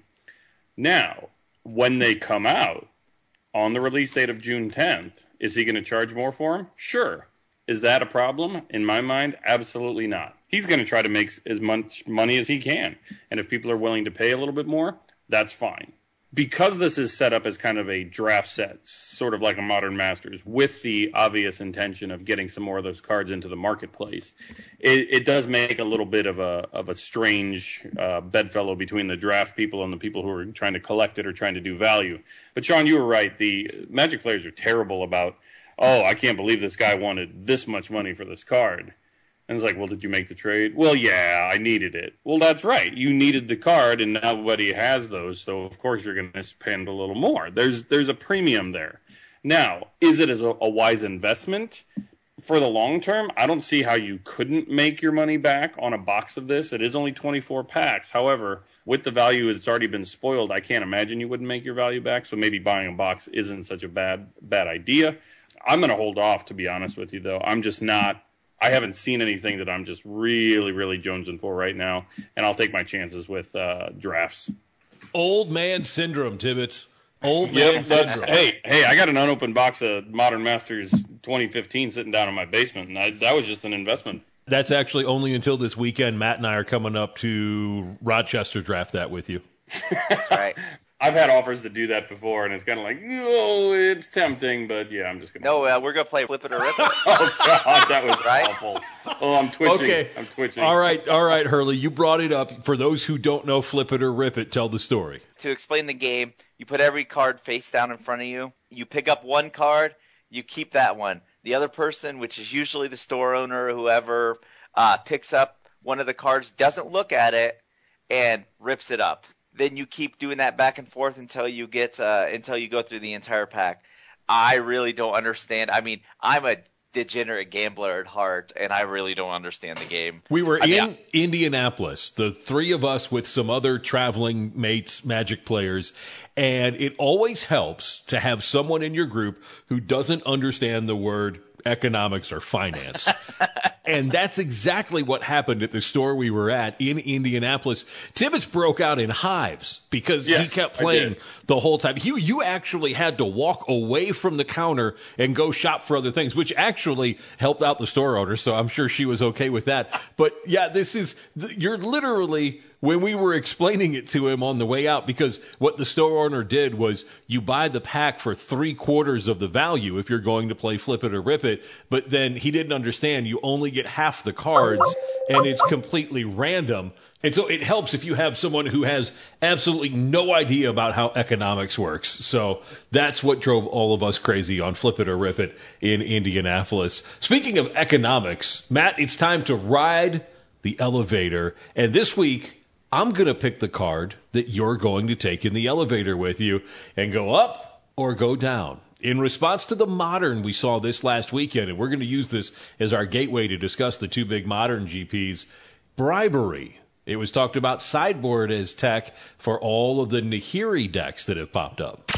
Now, when they come out on the release date of June tenth, is he going to charge more for them? Sure. Is that a problem? In my mind, absolutely not. He's going to try to make as much money as he can. And if people are willing to pay a little bit more, that's fine. Because this is set up as kind of a draft set, sort of like a Modern Masters, with the obvious intention of getting some more of those cards into the marketplace, it, it does make a little bit of a of a strange uh, bedfellow between the draft people and the people who are trying to collect it or trying to do value. But Sean, you were right. The Magic players are terrible about, oh, I can't believe this guy wanted this much money for this card. And it's like, well, did you make the trade? Well, yeah, I needed it. Well, that's right. You needed the card, and nobody has those, so of course you're going to spend a little more. There's there's a premium there. Now, is it as a, a wise investment for the long term? I don't see how you couldn't make your money back on a box of this. It is only twenty-four packs. However, with the value that's already been spoiled, I can't imagine you wouldn't make your value back, so maybe buying a box isn't such a bad bad idea. I'm going to hold off, to be honest with you, though. I'm just not. I haven't seen anything that I'm just really, really jonesing for right now, and I'll take my chances with uh, drafts. Old man syndrome, Tibbetts. Old yep, man that's, syndrome. Hey, hey, I got an unopened box of Modern Masters twenty fifteen sitting down in my basement, and I, that was just an investment. That's actually only until this weekend. Matt and I are coming up to Rochester draft that with you. That's right. I've had offers to do that before, and it's kind of like, oh, it's tempting, but yeah, I'm just going to. No, uh, we're going to play Flip It or Rip It. Oh, God, that was right? awful. Oh, I'm twitching. Okay. I'm twitching. All right, all right, Hurley, you brought it up. For those who don't know Flip It or Rip It, tell the story. To explain the game, you put every card face down in front of you. You pick up one card, you keep that one. The other person, which is usually the store owner or whoever, uh, picks up one of the cards, doesn't look at it, and rips it up. Then you keep doing that back and forth until you get uh, until you go through the entire pack. I really don't understand. I mean, I'm a degenerate gambler at heart, and I really don't understand the game. We were I in mean, I- Indianapolis, the three of us with some other traveling mates, Magic players, and it always helps to have someone in your group who doesn't understand the word economics or finance. And that's exactly what happened at the store we were at in Indianapolis. Tibbetts broke out in hives because yes, he kept playing the whole time. You, you actually had to walk away from the counter and go shop for other things, which actually helped out the store owner. So I'm sure she was okay with that. But yeah, this is, you're literally, when we were explaining it to him on the way out, because what the store owner did was you buy the pack for three quarters of the value if you're going to play Flip It or Rip It, but then he didn't understand you only get half the cards and it's completely random. And so it helps if you have someone who has absolutely no idea about how economics works. So that's what drove all of us crazy on Flip It or Rip It in Indianapolis. Speaking of economics, Matt, it's time to ride the elevator. And this week, I'm going to pick the card that you're going to take in the elevator with you and go up or go down. In response to the Modern we saw this last weekend, and we're going to use this as our gateway to discuss the two big Modern G Ps, bribery. It was talked about sideboard as tech for all of the Nahiri decks that have popped up.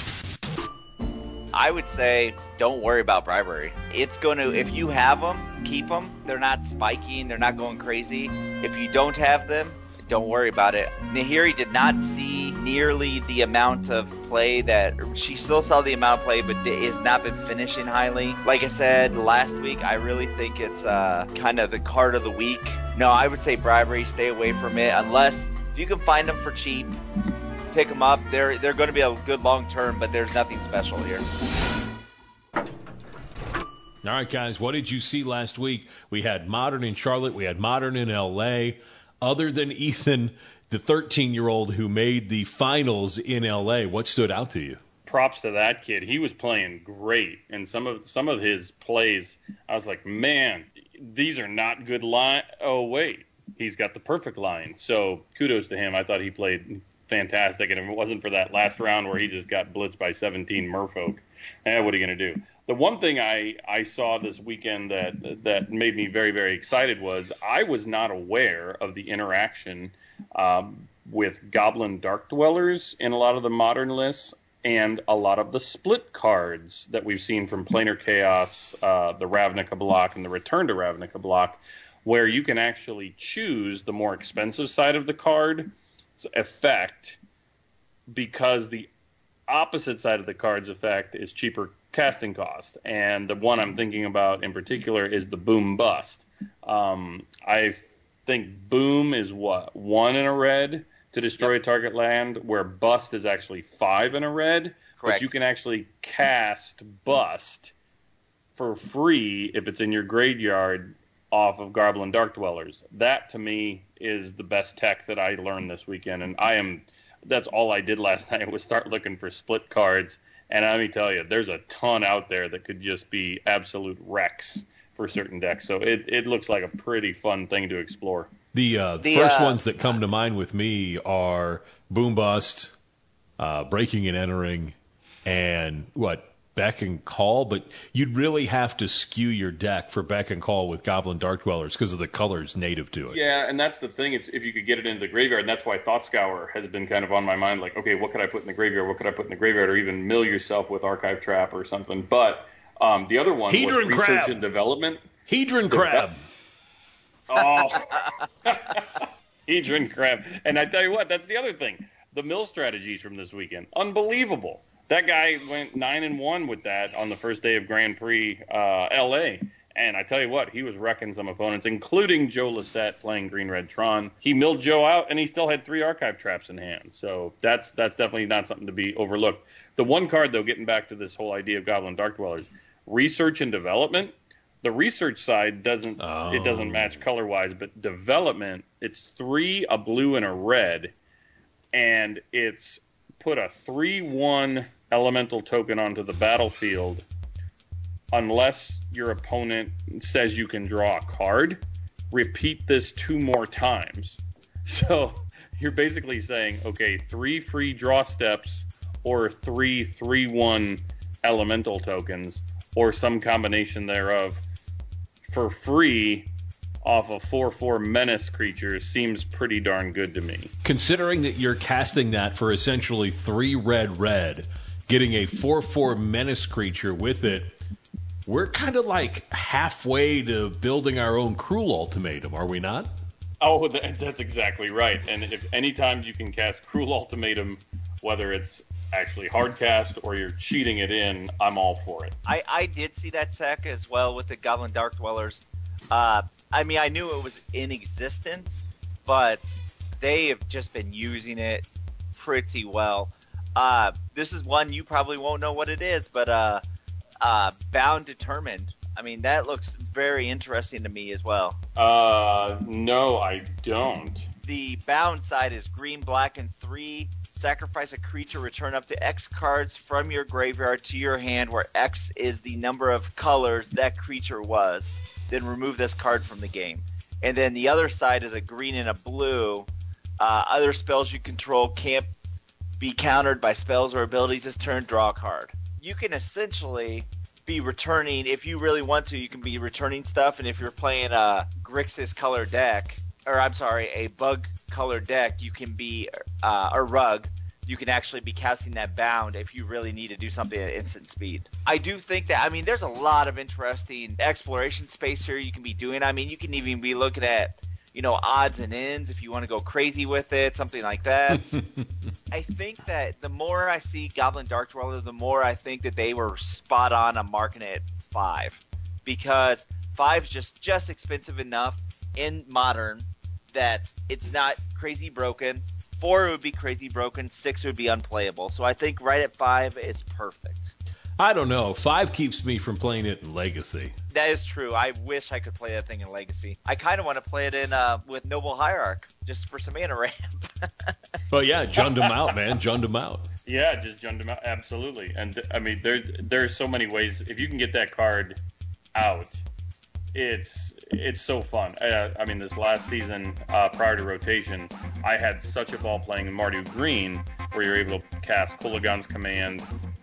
I would say don't worry about bribery. It's going to, if you have them, keep them. They're not spiking. They're not going crazy. If you don't have them, don't worry about it. Nahiri did not see nearly the amount of play that she still saw the amount of play, but has not been finishing highly. Like I said last week, I really think it's uh, kind of the card of the week. No, I would say bribery, stay away from it unless you can find them for cheap, pick them up. They're they're going to be a good long term, but there's nothing special here. All right, guys, what did you see last week? We had Modern in Charlotte. We had Modern in L A. Other than Ethan, the thirteen-year-old who made the finals in L A, what stood out to you? Props to that kid. He was playing great, and some of some of his plays, I was like, man, these are not good line. Oh, wait, he's got the perfect line. So kudos to him. I thought he played fantastic, and if it wasn't for that last round where he just got blitzed by seventeen merfolk, eh, what are you going to do? The one thing I, I saw this weekend that that made me very, very excited was I was not aware of the interaction um, with Goblin Dark Dwellers in a lot of the Modern lists and a lot of the split cards that we've seen from Planar Chaos, uh, the Ravnica block, and the Return to Ravnica block, where you can actually choose the more expensive side of the card's effect because the opposite side of the card's effect is cheaper casting cost. And the one I'm thinking about in particular is the Boom Bust. Um, I think Boom is what? One in a red to destroy yep. a target land, where Bust is actually five in a red. Correct. But you can actually cast Bust for free if it's in your graveyard off of Goblin Dark Dwellers. That, to me, is the best tech that I learned this weekend. And I am... That's all I did last night was start looking for split cards. And let me tell you, there's a ton out there that could just be absolute wrecks for certain decks. So it, it looks like a pretty fun thing to explore. The, uh, the first uh, ones that come to mind with me are Boom Bust, uh, Breaking and Entering, and what, Beck and Call? But you'd really have to skew your deck for Beck and Call with Goblin Dark Dwellers because of the colors native to it. Yeah, and that's the thing. It's if you could get it into the graveyard, and that's why Thought Scour has been kind of on my mind. Like, okay, what could I put in the graveyard? What could I put in the graveyard? Or even mill yourself with Archive Trap or something. But um, the other one Hedron was research Crab. and development. Hedron Crab. Oh, Hedron Crab. And I tell you what, that's the other thing. The mill strategies from this weekend, unbelievable. That guy went nine and one with that on the first day of Grand Prix uh, L A. And I tell you what, he was wrecking some opponents, including Joe Lissette playing Green Red Tron. He milled Joe out, and he still had three Archive Traps in hand. So that's that's definitely not something to be overlooked. The one card, though, getting back to this whole idea of Goblin Dark Dwellers, research and development. The research side doesn't oh. it doesn't match color wise, but development, it's three, a blue, and a red, and it's put a three one elemental token onto the battlefield unless your opponent says you can draw a card. Repeat this two more times. So you're basically saying, okay, three free draw steps or three three one elemental tokens or some combination thereof for free off of four four menace creatures seems pretty darn good to me. Considering that you're casting that for essentially three red red, getting a four four menace creature with it, we're kind of like halfway to building our own Cruel Ultimatum, are we not? Oh, that, that's exactly right. And if anytime you can cast Cruel Ultimatum, whether it's actually hard cast or you're cheating it in, I'm all for it. I, I did see that tech as well with the Goblin Dark Dwellers. Uh, I mean, I knew it was in existence, but they have just been using it pretty well. Uh, this is one you probably won't know what it is, but uh, uh, Bound Determined. I mean, that looks very interesting to me as well. Uh, no, I don't. The Bound side is green, black, and three. Sacrifice a creature, return up to X cards from your graveyard to your hand, where X is the number of colors that creature was. Then remove this card from the game. And then the other side is a green and a blue. Uh, other spells you control can't be countered by spells or abilities this turn. Draw a card. You can essentially be returning, if you really want to, you can be returning stuff. And if you're playing a Grixis color deck, or I'm sorry, a bug color deck, you can be, uh, a rug, you can actually be casting that Bound if you really need to do something at instant speed. I do think that, I mean, there's a lot of interesting exploration space here you can be doing. I mean, you can even be looking at, you know, odds and ends if you want to go crazy with it, something like that. I think that the more I see Goblin Dark Dweller, the more I think that they were spot on on marking it five. Because five's just, just expensive enough in Modern that it's not crazy broken. Four would be crazy broken. Six would be unplayable. So I think right at five is perfect. I don't know. Five keeps me from playing it in Legacy. That is true. I wish I could play that thing in Legacy. I kind of want to play it in uh, with Noble Hierarch, just for some mana ramp. Well, yeah, jund them out, man. Jund them out. Yeah, just jund them out. Absolutely. And, I mean, there there's so many ways. If you can get that card out, it's it's so fun. Uh, I mean, this last season, uh, prior to rotation, I had such a ball playing in Mardu Green, where you're able to cast Kulagan's Command,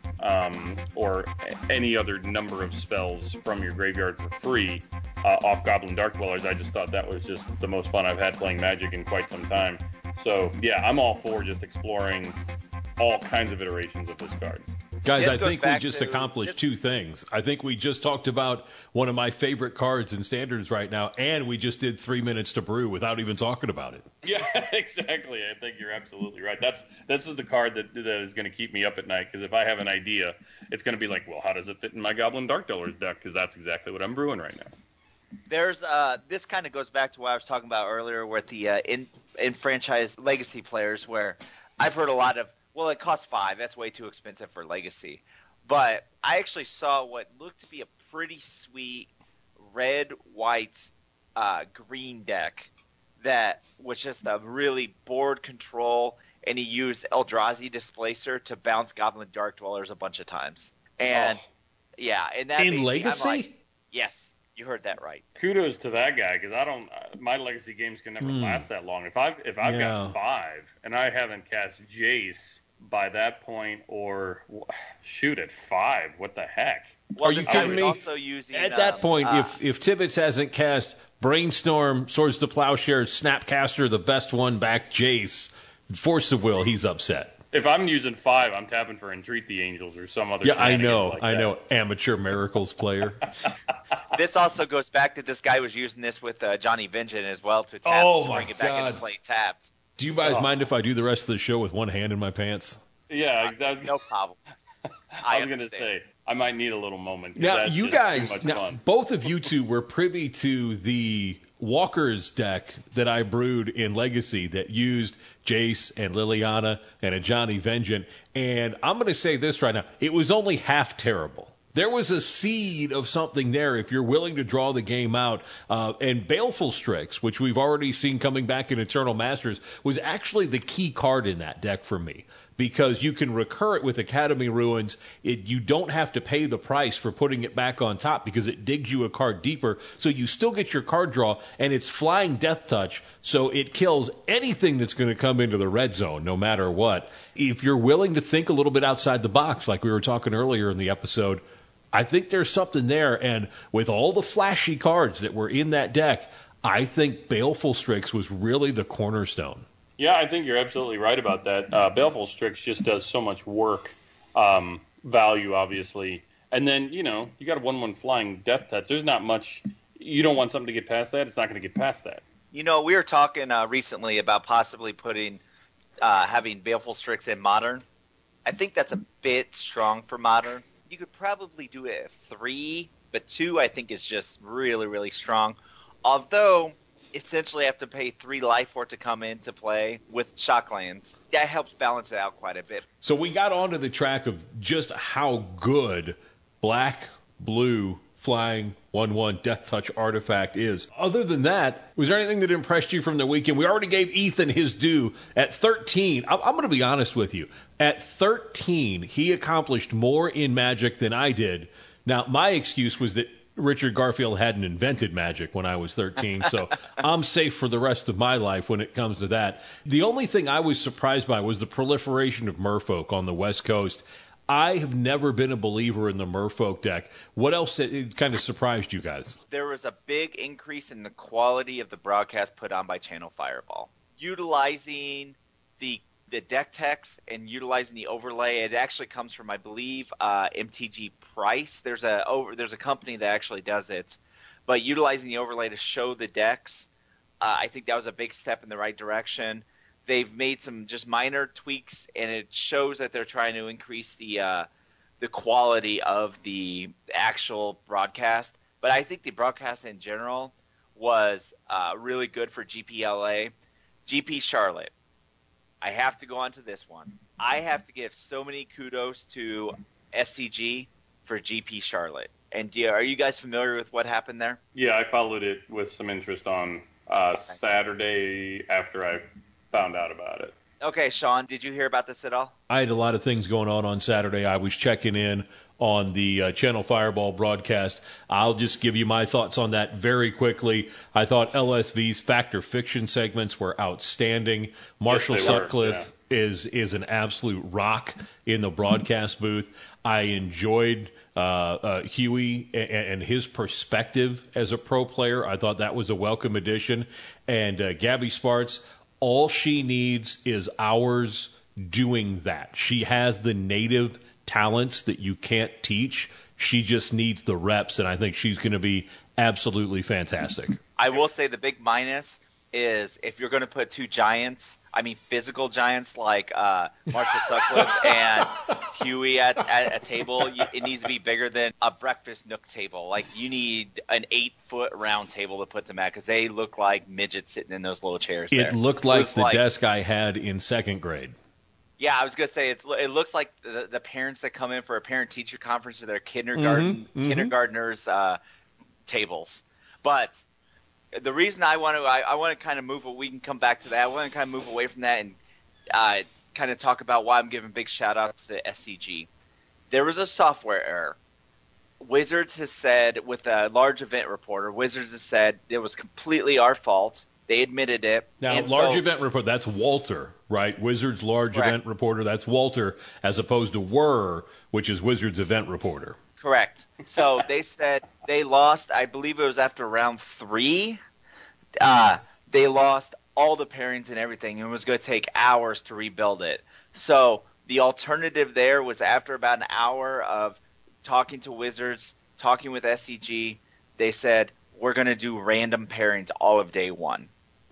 Um, or any other number of spells from your graveyard for free uh, off Goblin Dark Dwellers. I just thought that was just the most fun I've had playing Magic in quite some time. So, yeah, I'm all for just exploring all kinds of iterations of this card. Guys, This I goes think we back just to- accomplished this- two things. I think we just talked about one of my favorite cards in Standards right now, and we just did three minutes to brew without even talking about it. Yeah, exactly. I think you're absolutely right. That's This is the card that, that is going to keep me up at night, because if I have an idea, it's going to be like, well, how does it fit in my Goblin Dark Dwellers deck? Because that's exactly what I'm brewing right now. There's uh, this kind of goes back to what I was talking about earlier with the uh, in in franchise Legacy players, where I've heard a lot of, well, it costs five. That's way too expensive for Legacy. But I actually saw what looked to be a pretty sweet red, white, uh, green deck that was just a really board control, and he used Eldrazi Displacer to bounce Goblin Dark Dwellers a bunch of times. And Oh. yeah, and that In made me- I'm Legacy? like, yes, you heard that right. Kudos to that guy, because I don't. My Legacy games can never Hmm. last that long. If I've if I've Yeah. got five and I haven't cast Jace by that point, or shoot at five, what the heck? Well, Are you this guy kidding was me? also using, At that um, point, uh, if if Tibbetts hasn't cast Brainstorm, Swords to Plowshare, Snapcaster, the best one back, Jace, Force of Will, he's upset. If I'm using five, I'm tapping for Entreat the Angels or some other. Yeah, I shenanigans know, like I that. know. Amateur Miracles player. this also goes back to this guy was using this with uh, Johnny Vengeance as well to tap Oh, to my bring it back God. into play tapped. Do you guys Oh. mind if I do the rest of the show with one hand in my pants? Yeah, I was, No problem. I was going to understand. say I might need a little moment. 'cause Now, that's you just guys, too much now, fun. both of you two were privy to the Walker's deck that I brewed in Legacy that used Jace and Liliana and a Johnny Vengeance. And I'm going to say this right now. It was only half terrible. There was a seed of something there if you're willing to draw the game out. Uh, and Baleful Strix, which we've already seen coming back in Eternal Masters, was actually the key card in that deck for me. Because you can recur it with Academy Ruins. It, you don't have to pay the price for putting it back on top because it digs you a card deeper. So you still get your card draw, and it's flying Death Touch. So it kills anything that's going to come into the red zone, no matter what. If you're willing to think a little bit outside the box, like we were talking earlier in the episode, I think there's something there. And with all the flashy cards that were in that deck, I think Baleful Strix was really the cornerstone. Yeah, I think you're absolutely right about that. Uh, Baleful Strix just does so much work, um, value, obviously. And then, you know, you got a one one flying Death Touch. There's not much. You don't want something to get past that. It's not going to get past that. You know, we were talking uh, recently about possibly putting, uh, having Baleful Strix in Modern. I think that's a bit strong for Modern. You could probably do it at three, but two I think is just really, really strong. Although, essentially have to pay three life for it to come into play with Shocklands. That helps balance it out quite a bit. So we got onto the track of just how good black, blue, flying one one Death Touch artifact is. Other than that, was there anything that impressed you from the weekend? We already gave Ethan his due at thirteen. I'm, I'm going to be honest with you. At thirteen, he accomplished more in Magic than I did. Now, my excuse was that Richard Garfield hadn't invented Magic when I was thirteen, so I'm safe for the rest of my life when it comes to that. The only thing I was surprised by was the proliferation of Merfolk on the West Coast. I have never been a believer in the Merfolk deck. What else it, it kind of surprised you guys? There was a big increase in the quality of the broadcast put on by Channel Fireball. Utilizing the the deck text and utilizing the overlay, it actually comes from, I believe, uh, M T G Price. There's a over there's a company that actually does it, but utilizing the overlay to show the decks, uh, I think that was a big step in the right direction. They've made some just minor tweaks, and it shows that they're trying to increase the uh, the quality of the actual broadcast. But I think the broadcast in general was uh, really good for G P L A. G P Charlotte. I have to go on to this one. I have to give so many kudos to S C G for G P Charlotte. And yeah, are you guys familiar with what happened there? Yeah, I followed it with some interest on uh, Saturday after I found out about it. Okay, Sean, did you hear about this at all? I had a lot of things going on on Saturday. I was checking in on the uh, Channel Fireball broadcast. I'll just give you my thoughts on that very quickly. I thought L S V's Fact or Fiction segments were outstanding. Marshall Yes, they were, Sutcliffe yeah. is is an absolute rock in the broadcast booth. I enjoyed uh, uh, Huey and, and his perspective as a pro player. I thought that was a welcome addition. And uh, Gabby Sparks, all she needs is hours doing that. She has the native talents that you can't teach. She just needs the reps, and I think she's going to be absolutely fantastic. I will say the big minus is if you're going to put two giants, I mean physical giants like uh, Marshall Sutcliffe and Huey at, at a table, you, it needs to be bigger than a breakfast nook table. Like you need an eight-foot round table to put them at because they look like midgets sitting in those little chairs there. It looked like it the like, desk I had in second grade. Yeah, I was going to say, it's, it looks like the, the parents that come in for a parent-teacher conference to their kindergarten Mm-hmm, mm-hmm. kindergartners' uh, tables. But the reason I want to I, I want to kind of move – we can come back to that. I want to kind of move away from that and uh, kind of talk about why I'm giving big shout-outs to S C G. There was a software error. Wizards has said, with a large event reporter, Wizards has said it was completely our fault. They admitted it. Now, and large so, event reporter, that's Walter, right? Wizards large Correct. event reporter, that's Walter, as opposed to Whir, which is Wizards event reporter. Correct. So they said they lost, I believe it was after round three. Uh, they lost all the pairings and everything, and it was going to take hours to rebuild it. So the alternative there was after about an hour of talking to Wizards, talking with S C G, they said, we're going to do random pairings all of day one.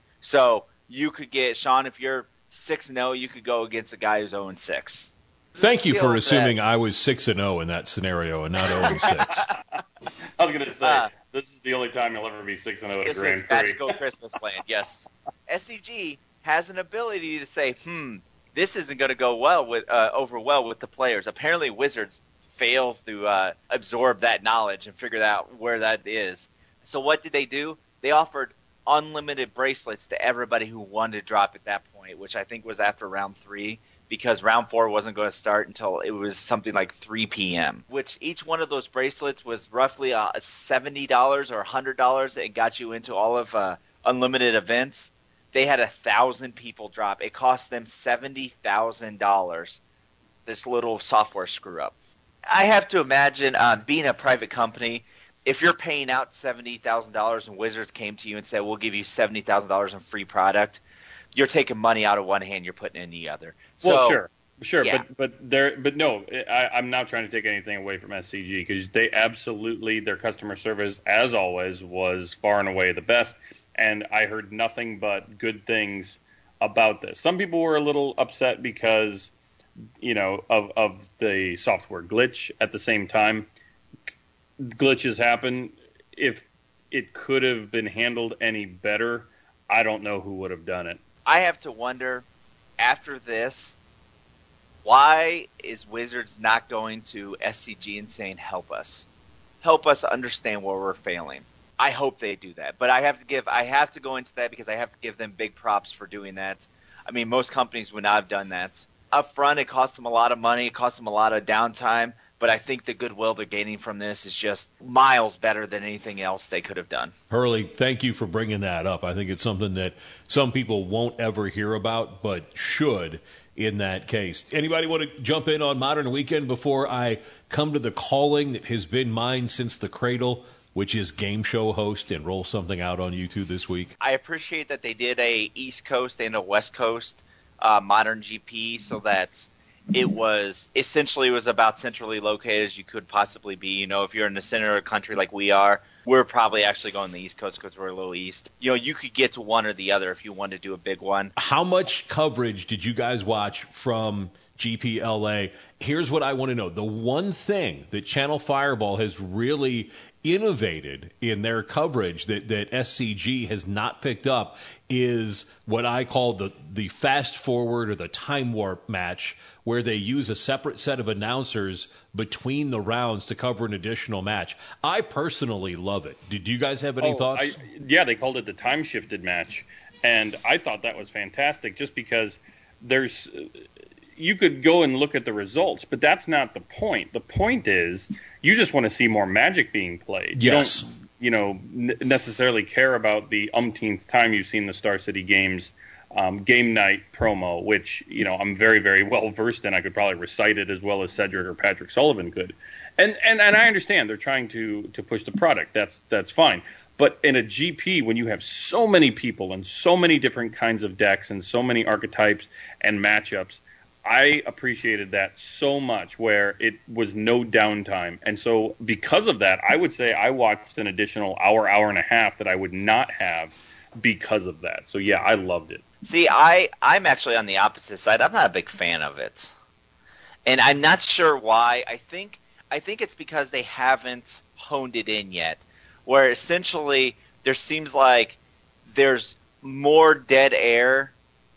So you could get, Sean, if you're six and oh, you could go against a guy who's oh and six. Thank you for Still assuming that- I was six and oh in that scenario and not oh and six. I was going to say, Uh, this is the only time you'll ever be six and oh at a This Grand is Prix. magical Christmas land, yes. S C G has an ability to say, hmm, this isn't going to go well with uh, over well with the players. Apparently Wizards fails to uh, absorb that knowledge and figure out where that is. So what did they do? They offered unlimited bracelets to everybody who wanted to drop at that point, which I think was after round three, because round four wasn't going to start until it was something like three p.m., which each one of those bracelets was roughly uh, seventy dollars or one hundred dollars. It got you into all of uh, unlimited events. They had a thousand people drop. It cost them seventy thousand dollars, this little software screw-up. I have to imagine uh, being a private company, if you're paying out seventy thousand dollars and Wizards came to you and said, we'll give you seventy thousand dollars in free product, you're taking money out of one hand, you're putting it in the other. So, Well, sure, sure, yeah. but but there, but no, I, I'm not trying to take anything away from S C G because they absolutely, their customer service, as always, was far and away the best, and I heard nothing but good things about this. Some people were a little upset because, you know, of of the software glitch. At the same time, glitches happen. If it could have been handled any better, I don't know who would have done it. I have to wonder, after this, why is Wizards not going to S C G and saying, help us? Help us understand where we're failing. I hope they do that. But I have to give I have to go into that because I have to give them big props for doing that. I mean, most companies would not have done that. Up front, it cost them a lot of money. It cost them a lot of downtime. But I think the goodwill they're gaining from this is just miles better than anything else they could have done. Hurley, thank you for bringing that up. I think it's something that some people won't ever hear about, but should in that case. Anybody want to jump in on Modern Weekend before I come to the calling that has been mine since the cradle, which is game show host, and roll something out on YouTube this week? I appreciate that they did a East Coast and a West Coast uh, Modern G P so that it was essentially was about centrally located as you could possibly be. You know, if you're in the center of the country like we are, we're probably actually going the East Coast because we're a little east. You know, you could get to one or the other if you wanted to do a big one. How much coverage did you guys watch from G P L A. Here's what I want to know. The one thing that Channel Fireball has really innovated in their coverage that, that S C G has not picked up is what I call the, the fast forward or the time warp match, where they use a separate set of announcers between the rounds to cover an additional match. I personally love it. Did you guys have any oh, thoughts? I, yeah, they called it the time shifted match. And I thought that was fantastic just because there's, you could go and look at the results, but that's not the point. The point is you just want to see more Magic being played. Yes. You don't, you know, n- necessarily care about the umpteenth time you've seen the Star City Games um, game night promo, which, you know, I'm very, very well versed in. I could probably recite it as well as Cedric or Patrick Sullivan could. And and, and I understand they're trying to, to push the product. That's that's fine. But in a G P, when you have so many people and so many different kinds of decks and so many archetypes and matchups, I appreciated that so much where it was no downtime. And so because of that, I would say I watched an additional hour, hour and a half that I would not have because of that. So, yeah, I loved it. See, I, I'm actually on the opposite side. I'm not a big fan of it. And I'm not sure why. I think I think it's because they haven't honed it in yet, where essentially there seems like there's more dead air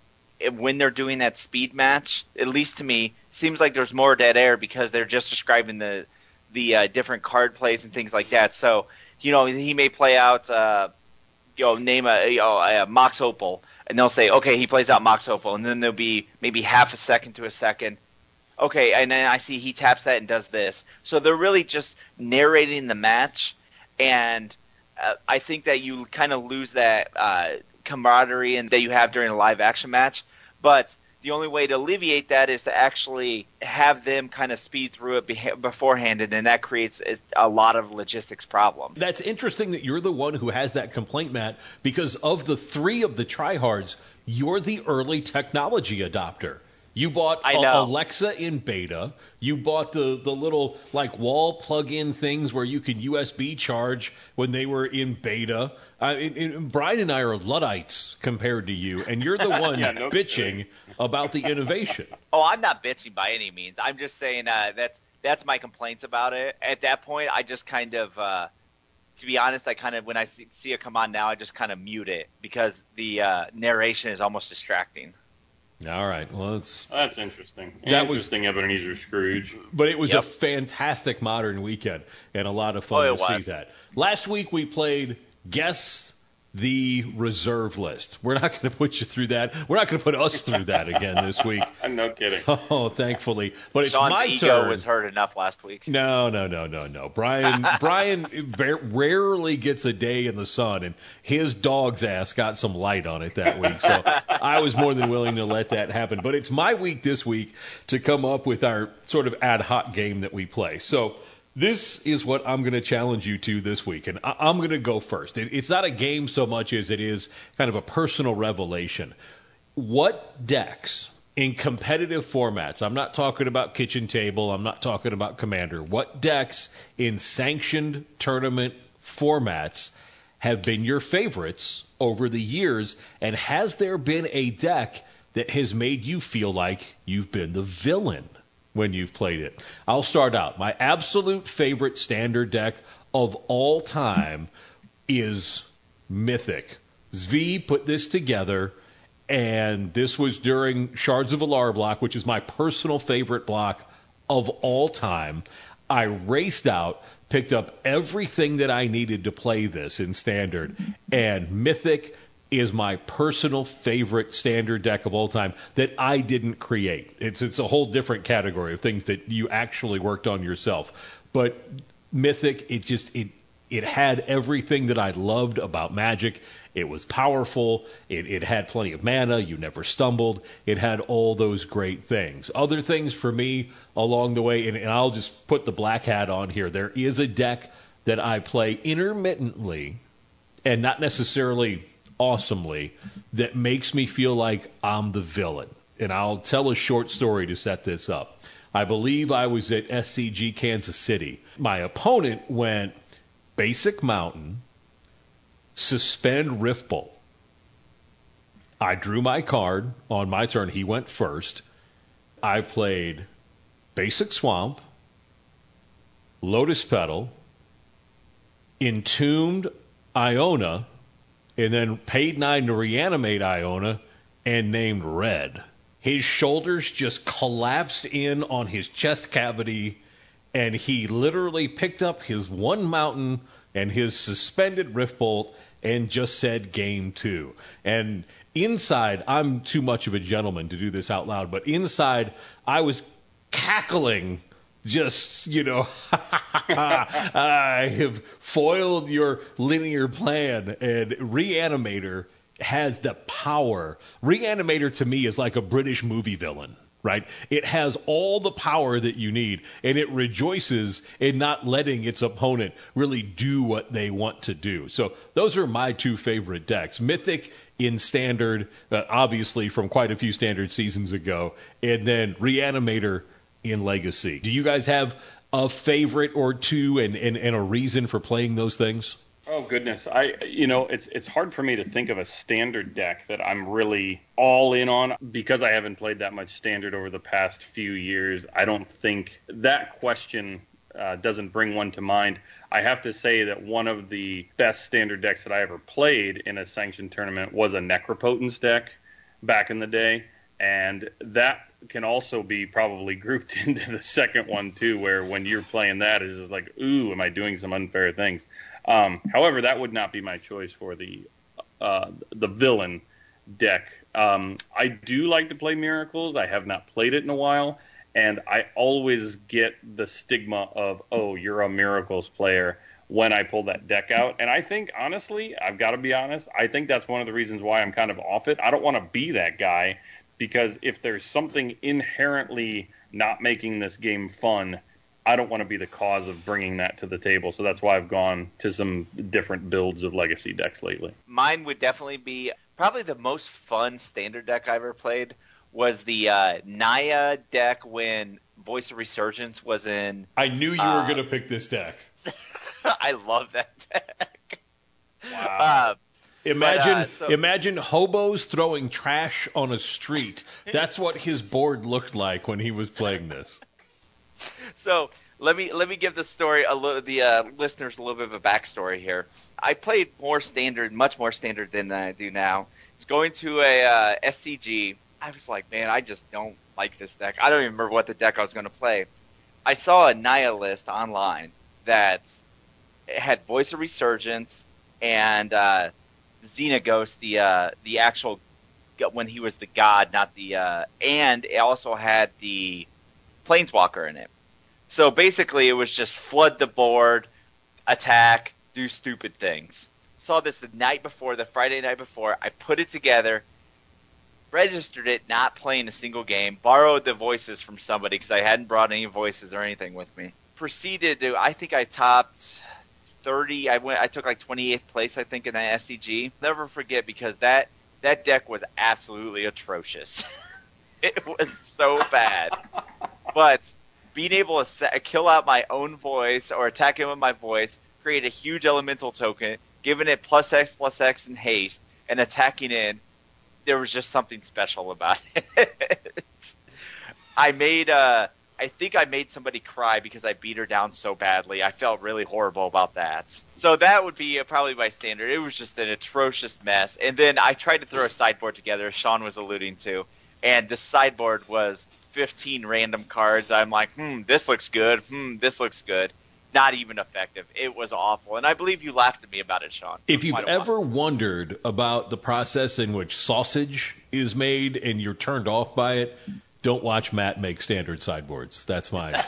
when they're doing that speed match. At least to me, seems like there's more dead air because they're just describing the the uh, different card plays and things like that. So, you know, he may play out, uh, you know, name a, you know, a Mox Opal, and they'll say, okay, he plays out Mox Opal, and then there'll be maybe half a second to a second. Okay, and then I see he taps that and does this. So they're really just narrating the match, and uh, I think that you kind of lose that uh, camaraderie and that you have during a live action match. But the only way to alleviate that is to actually have them kind of speed through it be- beforehand, and then that creates a lot of logistics problems. That's interesting that you're the one who has that complaint, Matt, because of the three of the tryhards, you're the early technology adopter. You bought I know. Alexa in beta. You bought the, the little like wall plug-in things where you could U S B charge when they were in beta. Uh, and, and Brian and I are Luddites compared to you, and you're the one yeah, no bitching kidding. about the innovation. Oh, I'm not bitching by any means. I'm just saying uh, that's that's my complaints about it. At that point, I just kind of, uh, to be honest, I kind of when I see, see it come on now, I just kind of mute it because the uh, narration is almost distracting. All right. Well, it's That's interesting. That interesting, was, Ebenezer Scrooge. But it was Yep. a fantastic modern weekend and a lot of fun Oh, it to was. see that. Last week we played Guess the Reserve List. We're not going to put you through that. We're not going to put us through that again this week. No kidding. Oh, thankfully. But it's Sean's my ego turn. was hurt enough last week. No, no, no, no, no. Brian Brian va- rarely gets a day in the sun, and his dog's ass got some light on it that week. So I was more than willing to let that happen. But it's my week this week to come up with our sort of ad hoc game that we play. So this is what I'm going to challenge you to this week, and I- I'm going to go first. It- it's not a game so much as it is kind of a personal revelation. What decks in competitive formats, I'm not talking about kitchen table, I'm not talking about Commander, what decks in sanctioned tournament formats have been your favorites over the years, and has there been a deck that has made you feel like you've been the villain when you've played it? I'll start out. My absolute favorite standard deck of all time is Mythic. Zvi put this together, and this was during Shards of Alar block, which is my personal favorite block of all time. I raced out, picked up everything that I needed to play this in standard, and Mythic is my personal favorite standard deck of all time that I didn't create. It's it's a whole different category of things that you actually worked on yourself. But Mythic, it just it it had everything that I loved about Magic. It was powerful. It, it had plenty of mana. You never stumbled. It had all those great things. Other things for me along the way, and, and I'll just put the black hat on here. There is a deck that I play intermittently, and not necessarily awesomely, that makes me feel like I'm the villain. And I'll tell a short story to set this up. I believe I was at S C G Kansas City. My opponent went Basic Mountain, Suspend Riftbolt. I drew my card on my turn. He went first. I played Basic Swamp, Lotus Petal, Entombed Iona, and then paid nine to reanimate Iona, and named Red. His shoulders just collapsed in on his chest cavity, and he literally picked up his one mountain and his suspended Rift Bolt and just said game two. And inside, I'm too much of a gentleman to do this out loud, but inside I was cackling, just, you know, I have foiled your linear plan. And Reanimator has the power. Reanimator to me is like a British movie villain. Right? It has all the power that you need, and it rejoices in not letting its opponent really do what they want to do. So those are my two favorite decks. Mythic in Standard, uh, obviously from quite a few Standard seasons ago, and then Reanimator in Legacy. Do you guys have a favorite or two and, and, and a reason for playing those things? Oh goodness, I you know it's it's hard for me to think of a Standard deck that I'm really all in on because I haven't played that much Standard over the past few years. I don't think that question uh, doesn't bring one to mind. I have to say that one of the best Standard decks that I ever played in a sanctioned tournament was a Necropotence deck back in the day, and that can also be probably grouped into the second one too, where when you're playing that, it's just like, ooh, am I doing some unfair things? Um, however, that would not be my choice for the uh, the villain deck. Um, I do like to play Miracles. I have not played it in a while, and I always get the stigma of, oh, you're a Miracles player when I pull that deck out. And I think, honestly, I've got to be honest, I think that's one of the reasons why I'm kind of off it. I don't want to be that guy, because if there's something inherently not making this game fun, I don't want to be the cause of bringing that to the table. So that's why I've gone to some different builds of Legacy decks lately. Mine would definitely be probably the most fun Standard deck I ever played was the uh, Naya deck when Voice of Resurgence was in. I knew you uh, were going to pick this deck. I love that deck. Wow. Uh, Imagine, but, uh, so, imagine hobos throwing trash on a street. That's what his board looked like when he was playing this. So let me let me give the story a little, the uh, listeners a little bit of a backstory here. I played more Standard, much more Standard than I do now. It's going to a uh, S C G. I was like, man, I just don't like this deck. I don't even remember what the deck I was going to play. I saw a Naya list online that had Voice of Resurgence and uh, Xenaghost, the uh, the actual when he was the god, not the uh, and it also had the Planeswalker in it. So basically, it was just flood the board, attack, do stupid things. Saw this the night before, the Friday night before. I put it together, registered it, not playing a single game, borrowed the voices from somebody because I hadn't brought any voices or anything with me. Proceeded to, I think I topped thirty. I went, I took like twenty-eighth place, I think, in that S C G. Never forget because that that deck was absolutely atrocious. It was so bad. But being able to set, kill out my own voice or attack him with my voice, create a huge elemental token, giving it plus X plus X in haste, and attacking in, there was just something special about it. I made, uh, I think I made somebody cry because I beat her down so badly. I felt really horrible about that. So that would be probably my Standard. It was just an atrocious mess. And then I tried to throw a sideboard together, as Sean was alluding to, and the sideboard was fifteen random cards. I'm like, hmm, this looks good. Hmm, this looks good. Not even effective. It was awful. And I believe you laughed at me about it, Sean. If you've ever wondered about the process in which sausage is made and you're turned off by it, don't watch Matt make Standard sideboards. That's mine.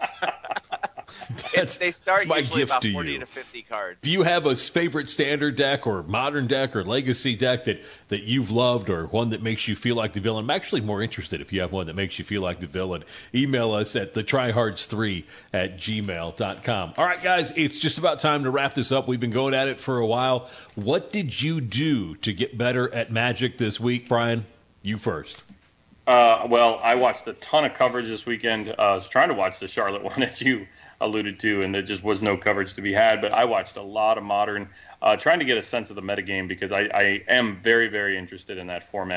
That's, they start that's my usually gift about to forty you. to fifty cards. Do you have a favorite Standard deck or Modern deck or Legacy deck that, that you've loved, or one that makes you feel like the villain? I'm actually more interested if you have one that makes you feel like the villain. Email us at the tryhards three at gmail dot com. All right, guys, it's just about time to wrap this up. We've been going at it for a while. What did you do to get better at Magic this week, Brian? You first. Uh, well, I watched a ton of coverage this weekend. Uh, I was trying to watch the Charlotte one, as you alluded to, and there just was no coverage to be had. But I watched a lot of Modern, uh, trying to get a sense of the metagame because I, I am very, very interested in that format.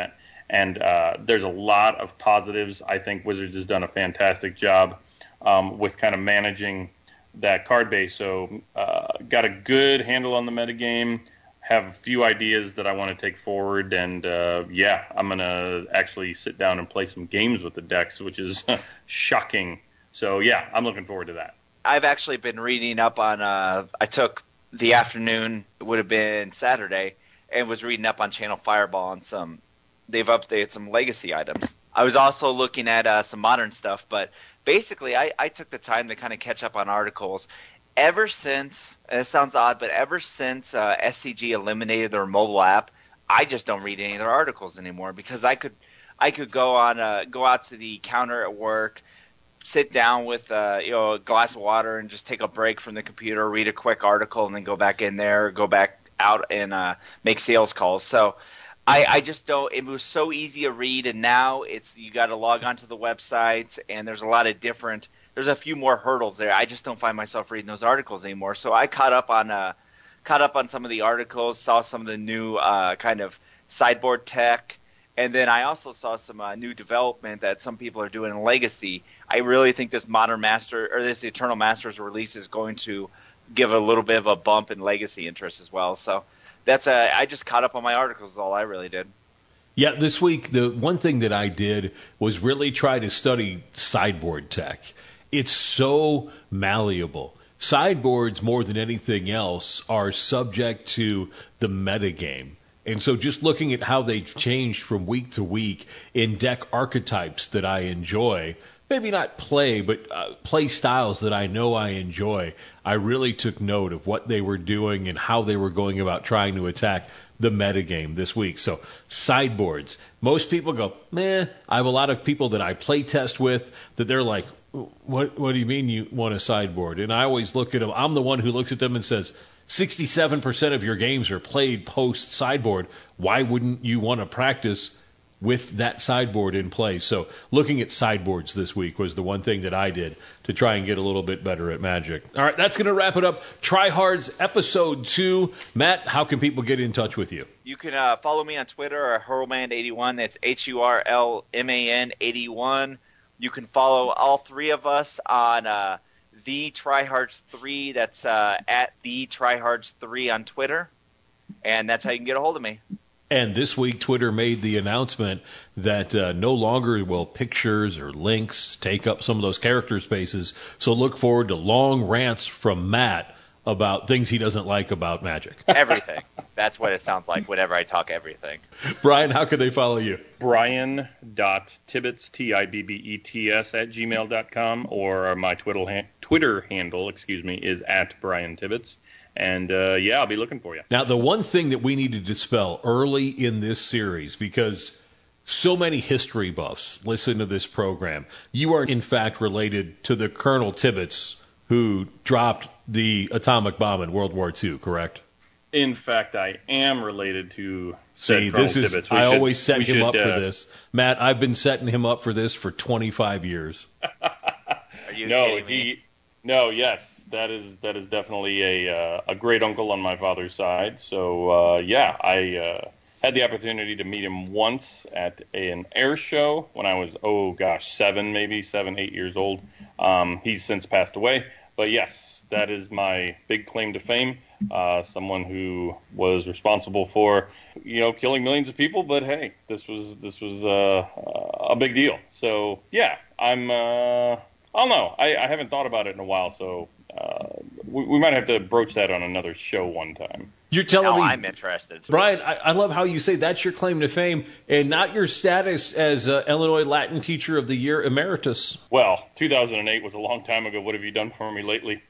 And uh, there's a lot of positives. I think Wizards has done a fantastic job um, with kind of managing that card base. So uh, got a good handle on the metagame, have a few ideas that I want to take forward. And, uh, yeah, I'm going to actually sit down and play some games with the decks, which is shocking. So, yeah, I'm looking forward to that. I've actually been reading up on uh, – I took the afternoon, it would have been Saturday, and was reading up on Channel Fireball on some – they've updated some legacy items. I was also looking at uh, some modern stuff, but basically I, I took the time to kind of catch up on articles. Ever since, and it sounds odd, but ever since uh, S C G eliminated their mobile app, I just don't read any of their articles anymore because I could I could go on uh, go out to the counter at work, sit down with uh, you know a glass of water and just take a break from the computer, read a quick article, and then go back in there, go back out and uh, make sales calls. So I, I just don't. It was so easy to read, and now it's you got to log onto the website, and there's a lot of different. There's a few more hurdles there. I just don't find myself reading those articles anymore. So I caught up on uh, caught up on some of the articles, saw some of the new uh, kind of sideboard tech, and then I also saw some uh, new development that some people are doing in Legacy. I really think this Modern Master or this Eternal Masters release is going to give a little bit of a bump in Legacy interest as well. So. That's a, I just caught up on my articles is all I really did. Yeah, this week, the one thing that I did was really try to study sideboard tech. It's so malleable. Sideboards, more than anything else, are subject to the metagame. And so just looking at how they've changed from week to week in deck archetypes that I enjoy, maybe not play, but uh, play styles that I know I enjoy, I really took note of what they were doing and how they were going about trying to attack the metagame this week. So sideboards, most people go, meh. I have a lot of people that I play test with that they're like, what, what do you mean you want a sideboard? And I always look at them. I'm the one who looks at them and says, sixty-seven percent of your games are played post sideboard. Why wouldn't you want to practice with that sideboard in play? So looking at sideboards this week was the one thing that I did to try and get a little bit better at Magic. All right, that's going to wrap it up. Tryhards episode two. Matt, how can people get in touch with you? You can uh, follow me on Twitter at Hurlman eighty-one. That's H U R L M A N eighty-one. You can follow all three of us on uh, The Tryhards three. That's uh, at The Tryhards three on Twitter. And that's how you can get a hold of me. And this week, Twitter made the announcement that uh, no longer will pictures or links take up some of those character spaces. So look forward to long rants from Matt about things he doesn't like about Magic. Everything. That's what it sounds like whenever I talk everything. Brian, how can they follow you? Brian.Tibbets, T I B B E T S, at gmail dot com, or my Twitter, ha- Twitter handle, excuse me, is at Brian Tibbets. And, uh, yeah, I'll be looking for you. Now, the one thing that we need to dispel early in this series, because so many history buffs listen to this program, you are, in fact, related to the Colonel Tibbets who dropped the atomic bomb in World War Two, correct? In fact, I am related to said See, Colonel this is, Tibbets. We I should, always set him should, up uh, for this. Matt, I've been setting him up for this for twenty-five years. Are you no, kidding me? he... No, yes, that is that is definitely a uh, a great uncle on my father's side. So uh, yeah, I uh, had the opportunity to meet him once at an air show when I was oh gosh seven maybe seven eight years old. Um, he's since passed away, but yes, that is my big claim to fame. Uh, someone who was responsible for you know killing millions of people, but hey, this was this was uh, a big deal. So yeah, I'm. Uh, I don't know. I, I haven't thought about it in a while, so uh, we, we might have to broach that on another show one time. You're telling Now me, I'm interested. Brian, I, I love how you say that's your claim to fame and not your status as uh, Illinois Latin Teacher of the Year Emeritus. Well, two thousand eight was a long time ago. What have you done for me lately?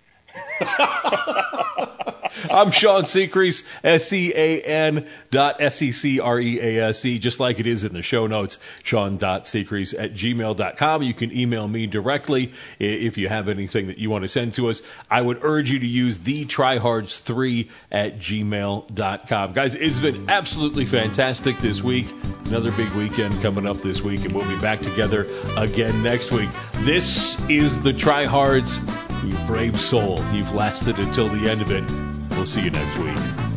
I'm Sean Secrease, S E A N dot S E C R E A S E, just like it is in the show notes, Sean.Secrease at gmail dot com. You can email me directly if you have anything that you want to send to us. I would urge you to use the tryhards three at gmail dot com. Guys, it's been absolutely fantastic this week. Another big weekend coming up this week, and we'll be back together again next week. This is the Tryhards. You brave soul. You've lasted until the end of it. We'll see you next week.